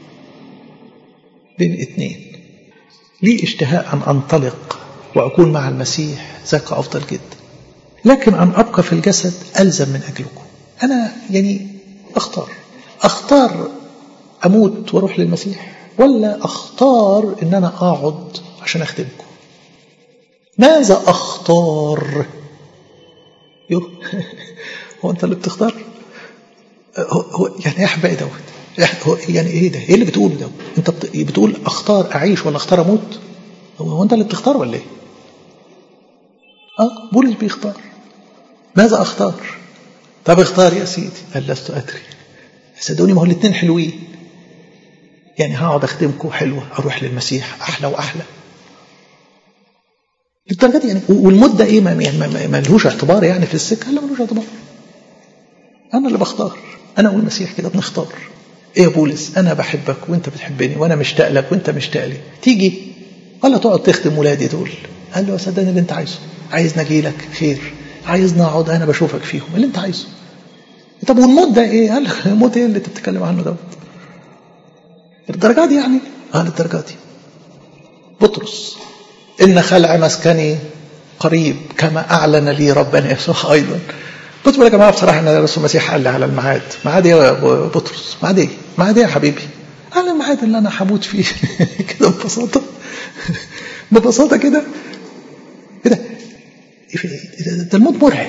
[SPEAKER 1] بين اثنين، لي اشتهاء أن أنطلق وأكون مع المسيح، ذاك أفضل جدا، لكن أن أبقى في الجسد ألزم من أجلكم. أنا يعني أختار أموت وأروح للمسيح، ولا أختار إن أنا أقعد عشان أخدمكم؟ ماذا أختار؟ هو أنت اللي بتختار؟ هو يعني إيه أحبائي دوت؟ يعني إيه ده؟ إيه اللي بتقوله دوت؟ أنت بتقول أختار أعيش ولا أختار أموت؟ هو أنت اللي بتختار ولا إيه؟ بولس بيختار. ماذا أختار؟ طب اختار يا سيدي. قال لست أدري. صدقوني ما هو الاثنين حلوين. يعني هقعد أخدمكم حلوة، أروح للمسيح أحلى وأحلى للدرجة دي يعني. والمدة إيه؟ ما لهوش اعتبار يعني في السكة؟ لا ملوش اعتبار. أنا اللي بختار، أنا والمسيح كده بنختار. إيه يا بولس؟ أنا بحبك وأنت بتحبني، وأنا مشتاق لك وأنت مشتاق لي، تيجي ولا تقعد تخدم ولادي دول؟ قال له صدقني اللي أنت عايزه، عايز نجي لك خير، عايز نقعد أنا بشوفك فيهم، اللي أنت عايزه. طب والموت ده إيه؟ قال الموت إيه اللي أنت بتتكلم عنه دوت؟ الدرجات دي يعني؟ الدرجات دي. بطرس إن خلع مسكني قريب كما أعلن لي ربنا يسوع أيضا. قلت يا جماعة بصراحة أن الرسول المسيح قال لي على الميعاد. ميعاد إيه يا بطرس؟ ميعاد إيه؟ ميعاد إيه يا حبيبي؟ قال الميعاد اللي أنا هموت فيه. كده ببساطة كده. إيه ده الموت مرعب.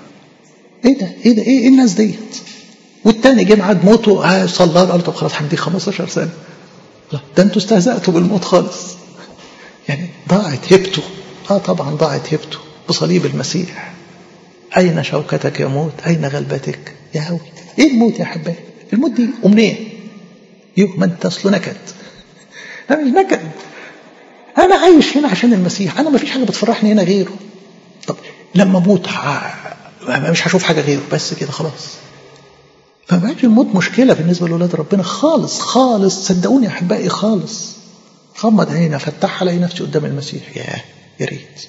[SPEAKER 1] إيه الناس ديت؟ والتاني جه ميعاد موته صلى الله، قال طب خلاص هنديك 15 سنة. لا ده أنتوا استهزأتوا بالموت خالص. يعني ضاعت هبته. طبعا ضاعت هبته بصليب المسيح. أين شوكتك يا موت؟ أين غلبتك يا هوي؟ إيه الموت يا حبايبي؟ الموت دي أمنية. ما أنت أصله نكد. أنا مش نكد، أنا عايش هنا عشان المسيح. أنا ما فيش حاجة بتفرحني هنا غيره. طب لما أموت مش هشوف حاجة غيره، بس كده خلاص. فما بقاش الموت مشكلة بالنسبة لأولاد ربنا خالص خالص. صدقوني يا أحبائي خالص. غمض عيني افتحها الاقي نفسي قدام المسيح. يا ريت.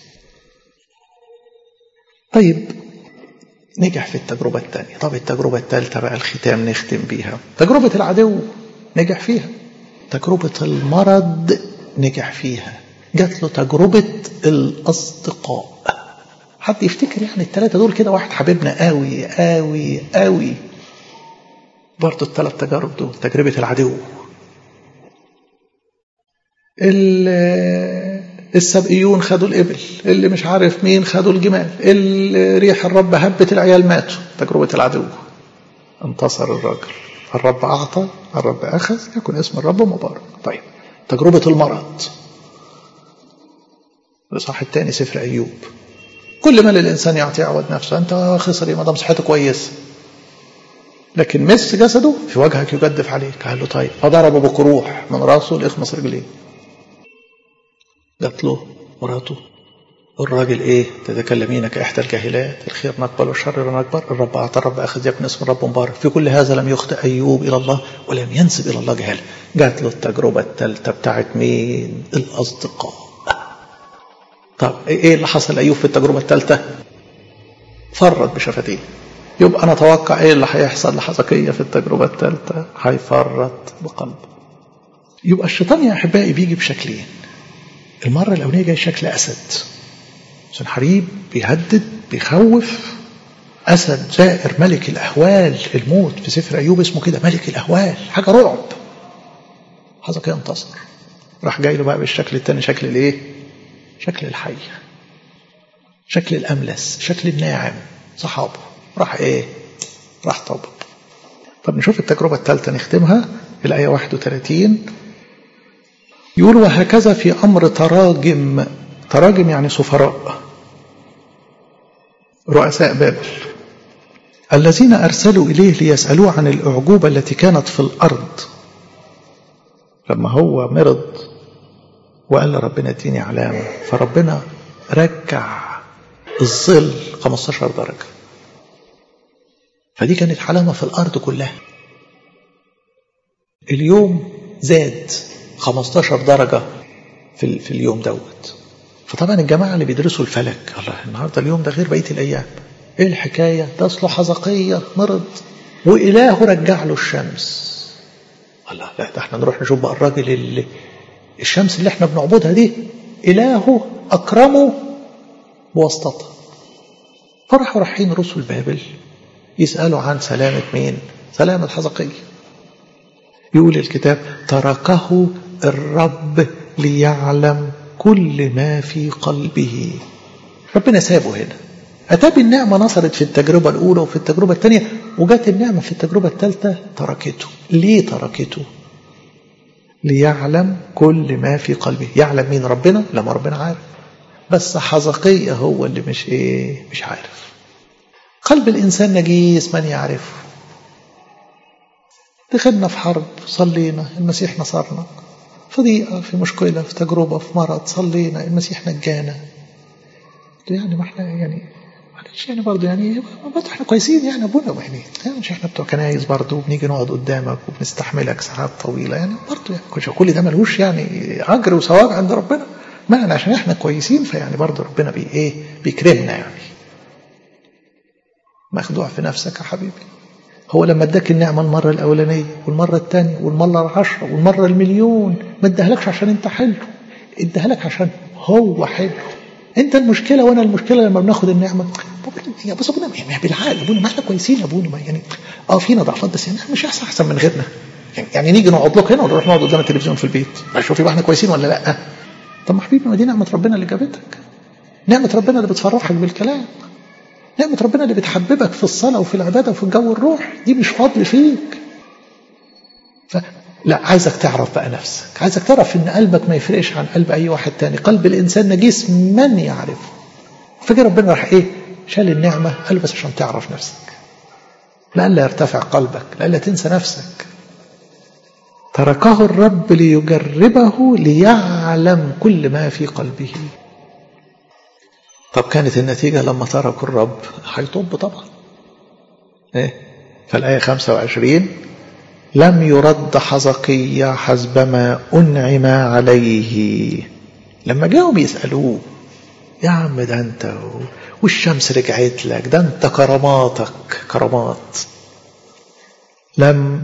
[SPEAKER 1] طيب نجح في التجربة الثانية. طب التجربة الثالثة بقى الختام نختم بيها. تجربة العدو نجح فيها، تجربة المرض نجح فيها، جات له تجربة الأصدقاء. حد يفتكر يعني الثلاثة دول كده؟ واحد حبيبنا قوي قوي قوي برضو الثلاث تجارب دول. تجربة العدو، السبئيون خدوا الإبل، اللي مش عارف مين خدوا الجمال، اللي ريح الرب هبت العيال ماتوا. تجربة العدو. انتصر الراجل، الرب أعطى، الرب أخذ، يكون اسم الرب مبارك. طيب تجربة المرض. الإصحاح الثاني سفر أيوب. كل ما للإنسان يعطي يعوض نفسه. أنت خسر ما دام صحته كويسة، لكن مس جسده في وجهك يجدف عليك. قال له طيب، فضربه بقروح من راسه لإخمص رجليه. قالت له مراته الراجل ايه؟ تتكلمين كإحدى الجاهلات، الخير نقبل والشر نكبر، الرب أعطى الرب أخذ، يكن اسم الرب مبارك. في كل هذا لم يخطئ أيوب إلى الله ولم ينسب إلى الله جهاله. جات له التجربة الثالثة بتاعت مين؟ الأصدقاء. طب ايه اللي حصل أيوب في التجربة الثالثة؟ فرط بشفتيه. يبقى أنا أتوقع ايه اللي هيحصل لحزقية في التجربة الثالثة؟ هيفرط بقلبه. يبقى الشيطان يا أحبائي بيجي بشكلين. المرة الأولانية جاي شكل أسد، سنحريب، بيهدد بيخوف. أسد زائر ملك الأهوال، الموت في سفر أيوب اسمه كده ملك الأهوال، حاجة رعب. حزقية انتصر. راح جاي له بقى بالشكل الثاني، شكل الايه؟ شكل الحي، شكل الأملس، شكل الناعم. صحابه راح ايه؟ راح طب. طب نشوف التجربة الثالثة نختمها. الآية 31 يقول وهكذا في أمر تراجم. تراجم يعني سفراء، رؤساء بابل، الذين أرسلوا إليه ليسألوه عن الأعجوبة التي كانت في الأرض. لما هو مرض وقال لربنا اديني علامة، فربنا رجع الظل 15 درجة. فدي كانت علامة في الأرض كلها. اليوم زاد 15 درجة في اليوم دوت. فطبعا الجماعة اللي بيدرسوا الفلك، الله النهاردة اليوم ده غير بقية الأيام، ايه الحكاية؟ ده أصله حزقية مرض وإله رجع له الشمس. الله، لا ده احنا نروح نشوف بقى الراجل اللي الشمس اللي احنا بنعبدها دي إلهه أكرمه بواسطتها. فرحوا رايحين رسل بابل يسألوا عن سلامة مين؟ سلامة حزقية. يقول الكتاب تركه الرب ليعلم كل ما في قلبه. ربنا سابه هنا. أتى النعمة نصرت في التجربة الأولى وفي التجربة الثانية، وجات النعمة في التجربة الثالثة تركته. ليه تركته؟ ليعلم كل ما في قلبه. يعلم مين؟ ربنا؟ لما ربنا عارف، بس حزقية هو اللي مش عارف. قلب الإنسان نجيس من يعرفه. دخلنا في حرب، صلينا، المسيح نصرنا. في ضيقة، في مشكلة، في تجربة، في مرض، صلينا، المسيح نجانا. يعني ما احنا معلش برضه برضه احنا كويسين ابونا، مش احنا بتوع كنايس برضه، وبنيجي نقعد قدامك وبنستحملك ساعات طويلة، برضه كل ده ملهوش أجر وثواب عند ربنا. ما عشان احنا كويسين برضه ربنا بيكرمنا. مخدوع في نفسك يا حبيبي. هو لما اداك النعمة المرة الأولانية والمرة الثانية والمرة 10 والمرة 1,000,000، ما اداهلكش عشان انت حلو، اداهلك عشان هو حلو. انت المشكلة وانا المشكلة لما بناخد النعمة. بس ابونا بالعقل ابونا، ما احنا كويسين يا ابونا، فينا ضعفات، بس مش احسن من غيرنا. نيجي نقعد لك هنا ونروح نقعد قدام التلفزيون في البيت، شوف يبقى احنا كويسين ولا لا؟ طب ما حبيبي، ما دي نعمة ربنا اللي جابتك، نعمة ربنا اللي بتفرحك بالكلام، نعمة ربنا اللي بتحببك في الصلاة وفي العبادة وفي الجو الروح. دي مش فضل فيك. لا، عايزك تعرف بقى نفسك، عايزك تعرف ان قلبك ما يفرقش عن قلب اي واحد تاني. قلب الانسان نجيس من يعرفه. فكر ربنا راح شال النعمة، قال بس عشان تعرف نفسك، لألا يرتفع قلبك، لألا تنسى نفسك. تركه الرب ليجربه ليعلم كل ما في قلبه. طب كانت النتيجة لما تركوا الرب؟ هيطب طبعا. فالآية 25 لم يرد حزقية حسبما أنعم عليه. لما جاءوا بيسألوه، يا عم ده أنت والشمس رجعت لك، ده أنت كراماتك كرامات. لم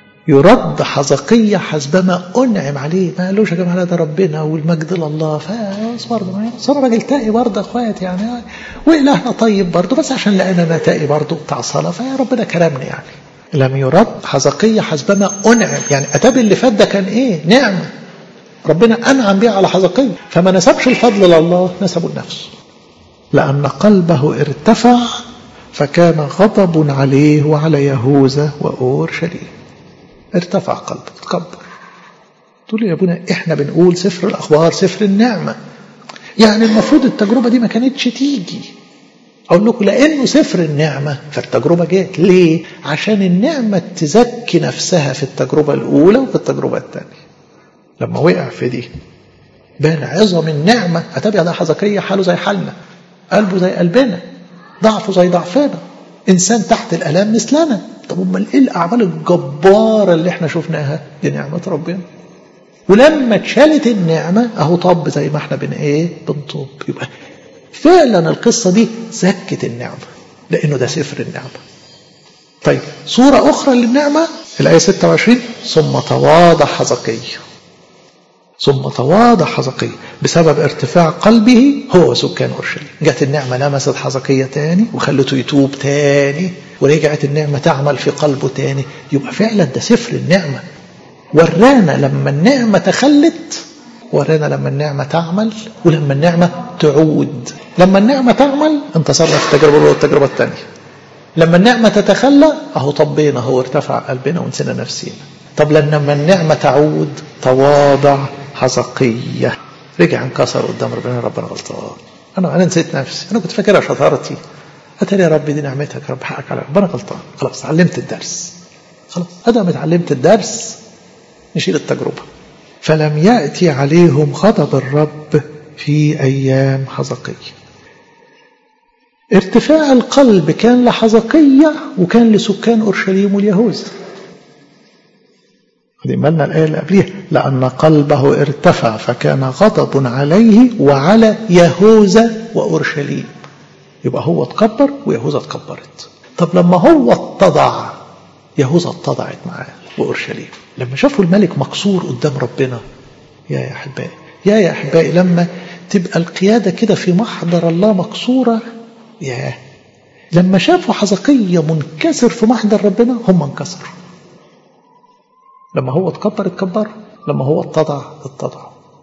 [SPEAKER 1] يرد حزقية حسبما أنعم عليه. ما قالوش يا جماعة ده ربنا والمجد لله، برضه صار راجل تائي برضه اخوات وإلهنا طيب برضه، بس عشان لقينا تائي برضه بتاع صلاة فربنا كرمني لم يرد حزقية حسبما أنعم. أتابع اللي فات ده كان نعمة ربنا أنعم بها على حزقية، فما نسبش الفضل لله، نسبه لنفسه. لأن قلبه ارتفع فكان غضب عليه وعلى يهوذا وأورشليم. ارتفع قلبه، تكبر. تقول لي يا ابونا احنا بنقول سفر الأخبار سفر النعمة، المفروض التجربة دي ما كانتش تيجي. أقول لكم لأنه سفر النعمة فالتجربة جات. ليه؟ عشان النعمة تزكي نفسها في التجربة الأولى وفي التجربة الثانية. لما وقع في دي بان عظم النعمة. أتابع ده حزقية حاله زي حالنا، قلبه زي قلبنا، ضعفه زي ضعفنا، إنسان تحت الآلام مثلنا. طب امال ايه الأعمال الجبارة اللي احنا شفناها؟ دي نعمة ربنا. ولما اتشالت النعمة اهو طب زي ما احنا بنطب. يبقى فعلا القصة دي زكت النعمة، لأنه ده سفر النعمة. طيب صورة أخرى للنعمة الآية 26 ثم تواضع حزقية. ثم تواضع حزقية بسبب ارتفاع قلبه هو سكان أورشليم. جت النعمة لمست حزقية تاني وخلته يتوب تاني، ورجعت النعمة تعمل في قلبه تاني. يبقى فعلا ده سفر النعمة. ورانا لما النعمة تخلت، ورانا لما النعمة تعمل، ولما النعمة تعود. لما النعمة تعمل انتصرنا في التجربة الأولى والتجربة الثانية. لما النعمة تتخلى اهو طبينا، هو ارتفع قلبنا ونسينا نفسينا. طب لما النعمة تعود تواضع حزقية، رجع انكسر قدام ربنا. ربنا غلطان، انا نسيت نفسي، انا كنت فاكرها شطارتي، اتاري يا رب دي نعمتك يا رب، حقك على ربنا غلطان. خلاص علمت الدرس، خلاص ادام اتعلمت الدرس نشيل التجربة. فلم يأتي عليهم غضب الرب في أيام حزقية. ارتفاع القلب كان لحزقية وكان لسكان أورشليم واليهوذا. خدين بالنا الآية اللي قبليها، لأن قلبه ارتفع فكان غضب عليه وعلى يهوذا وأورشليم. يبقى هو اتكبر ويهوذا اتكبرت. طب لما هو اتضع يهوذا اتضعت معاه وأورشليم. لما شافوا الملك مكسور قدام ربنا، يا أحبائي يا أحبائي لما تبقى القيادة كده في محضر الله مكسورة، لما شافوا حزقية منكسر في محضر ربنا هم انكسروا. لما هو اتكبر لما هو اتضع.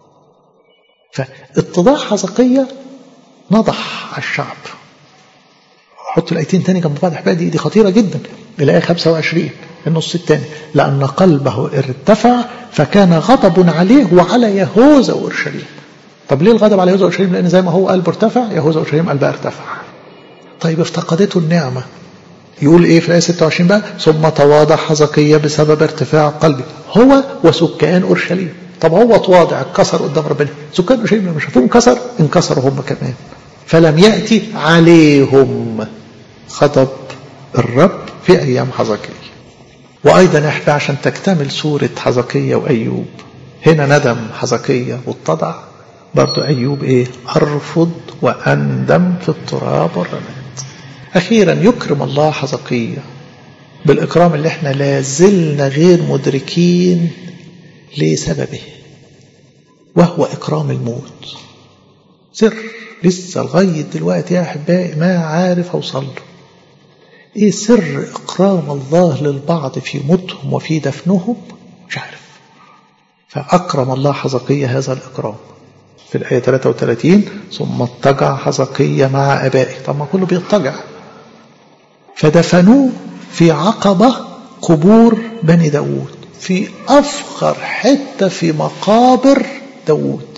[SPEAKER 1] فاتضاع حزقية نضح على الشعب. حط الآيتين تاني جنب بعض أحبائي، دي خطيرة جدا. الآية 25 النص الثاني، لأن قلبه ارتفع فكان غضب عليه وعلى يهوذا وأورشليم. طب ليه الغضب على يهوذا وأورشليم؟ لأن زي ما هو قلبه ارتفع يهوذا وأورشليم قلبها ارتفع. طيب افتقدته النعمة. يقول ايه في الآية 26 بقى؟ ثم تواضع حزقية بسبب ارتفاع قلبه هو وسكان أورشليم. طب هو تواضع اتكسر قدام ربنا، سكان أورشليم لما شافوه انكسروا هم كمان. فلم يأتي عليهم غضب الرب في أيام حزقية. وأيضا احنا عشان تكتمل سورة حزقية وأيوب، هنا ندم حزقية واتضع، برضو أيوب ايه؟ أرفض وأندم في التراب والرماد. أخيرا يكرم الله حزقية بالإكرام اللي احنا لازلنا غير مدركين لسببه، وهو إكرام الموت. سر لسه لغاية دلوقتي يا أحبائي ما عارف أوصل له. إيه سر إكرام الله للبعض في موتهم وفي دفنهم؟ مش عارف. فأكرم الله حزقية هذا الإكرام في الآية 33 ثم اضطجع حزقية مع أبائه. طب ما كله بيضطجع. فدفنوه في عقبة قبور بني داود، في أفخر حتة في مقابر داود.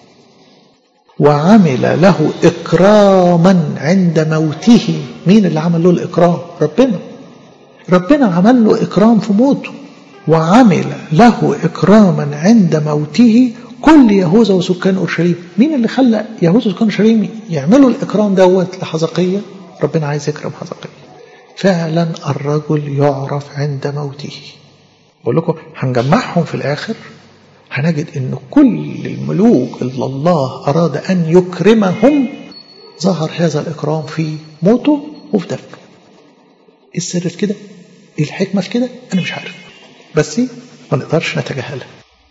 [SPEAKER 1] وعمل له إكراما عند موته. مين اللي عمل له الإكرام؟ ربنا عمل له إكرام في موته. وعمل له إكراما عند موته كل يهوذا وسكان أورشليم. مين اللي خلى يهوذا وسكان أورشليم يعملوا الإكرام دوت لحزقية؟ ربنا عايز يكرم حزقية. فعلا الرجل يعرف عند موته. بقول لكم هنجمعهم في الآخر، هنجد ان كل الملوك اللي الله أراد أن يكرمهم ظهر هذا الإكرام في موته وفي دفنه. ايه السر في كده؟ ايه الحكمة في كده؟ أنا مش عارف، بس ما نقدرش نتجاهلها.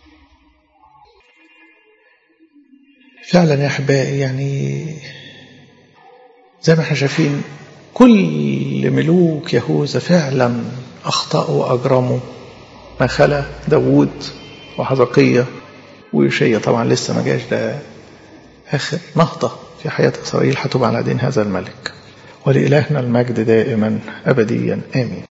[SPEAKER 1] فعلا يا أحبائي يعني زي ما احنا شايفين كل ملوك يهوذا فعلا أخطأوا وأجرموا، ما خلا داود وحزقية ويوشيا. طبعا لسه ما جاش، ده آخر نهضة في حياة إسرائيل هتبقى على دين هذا الملك. ولإلهنا المجد دائما أبديا آمين.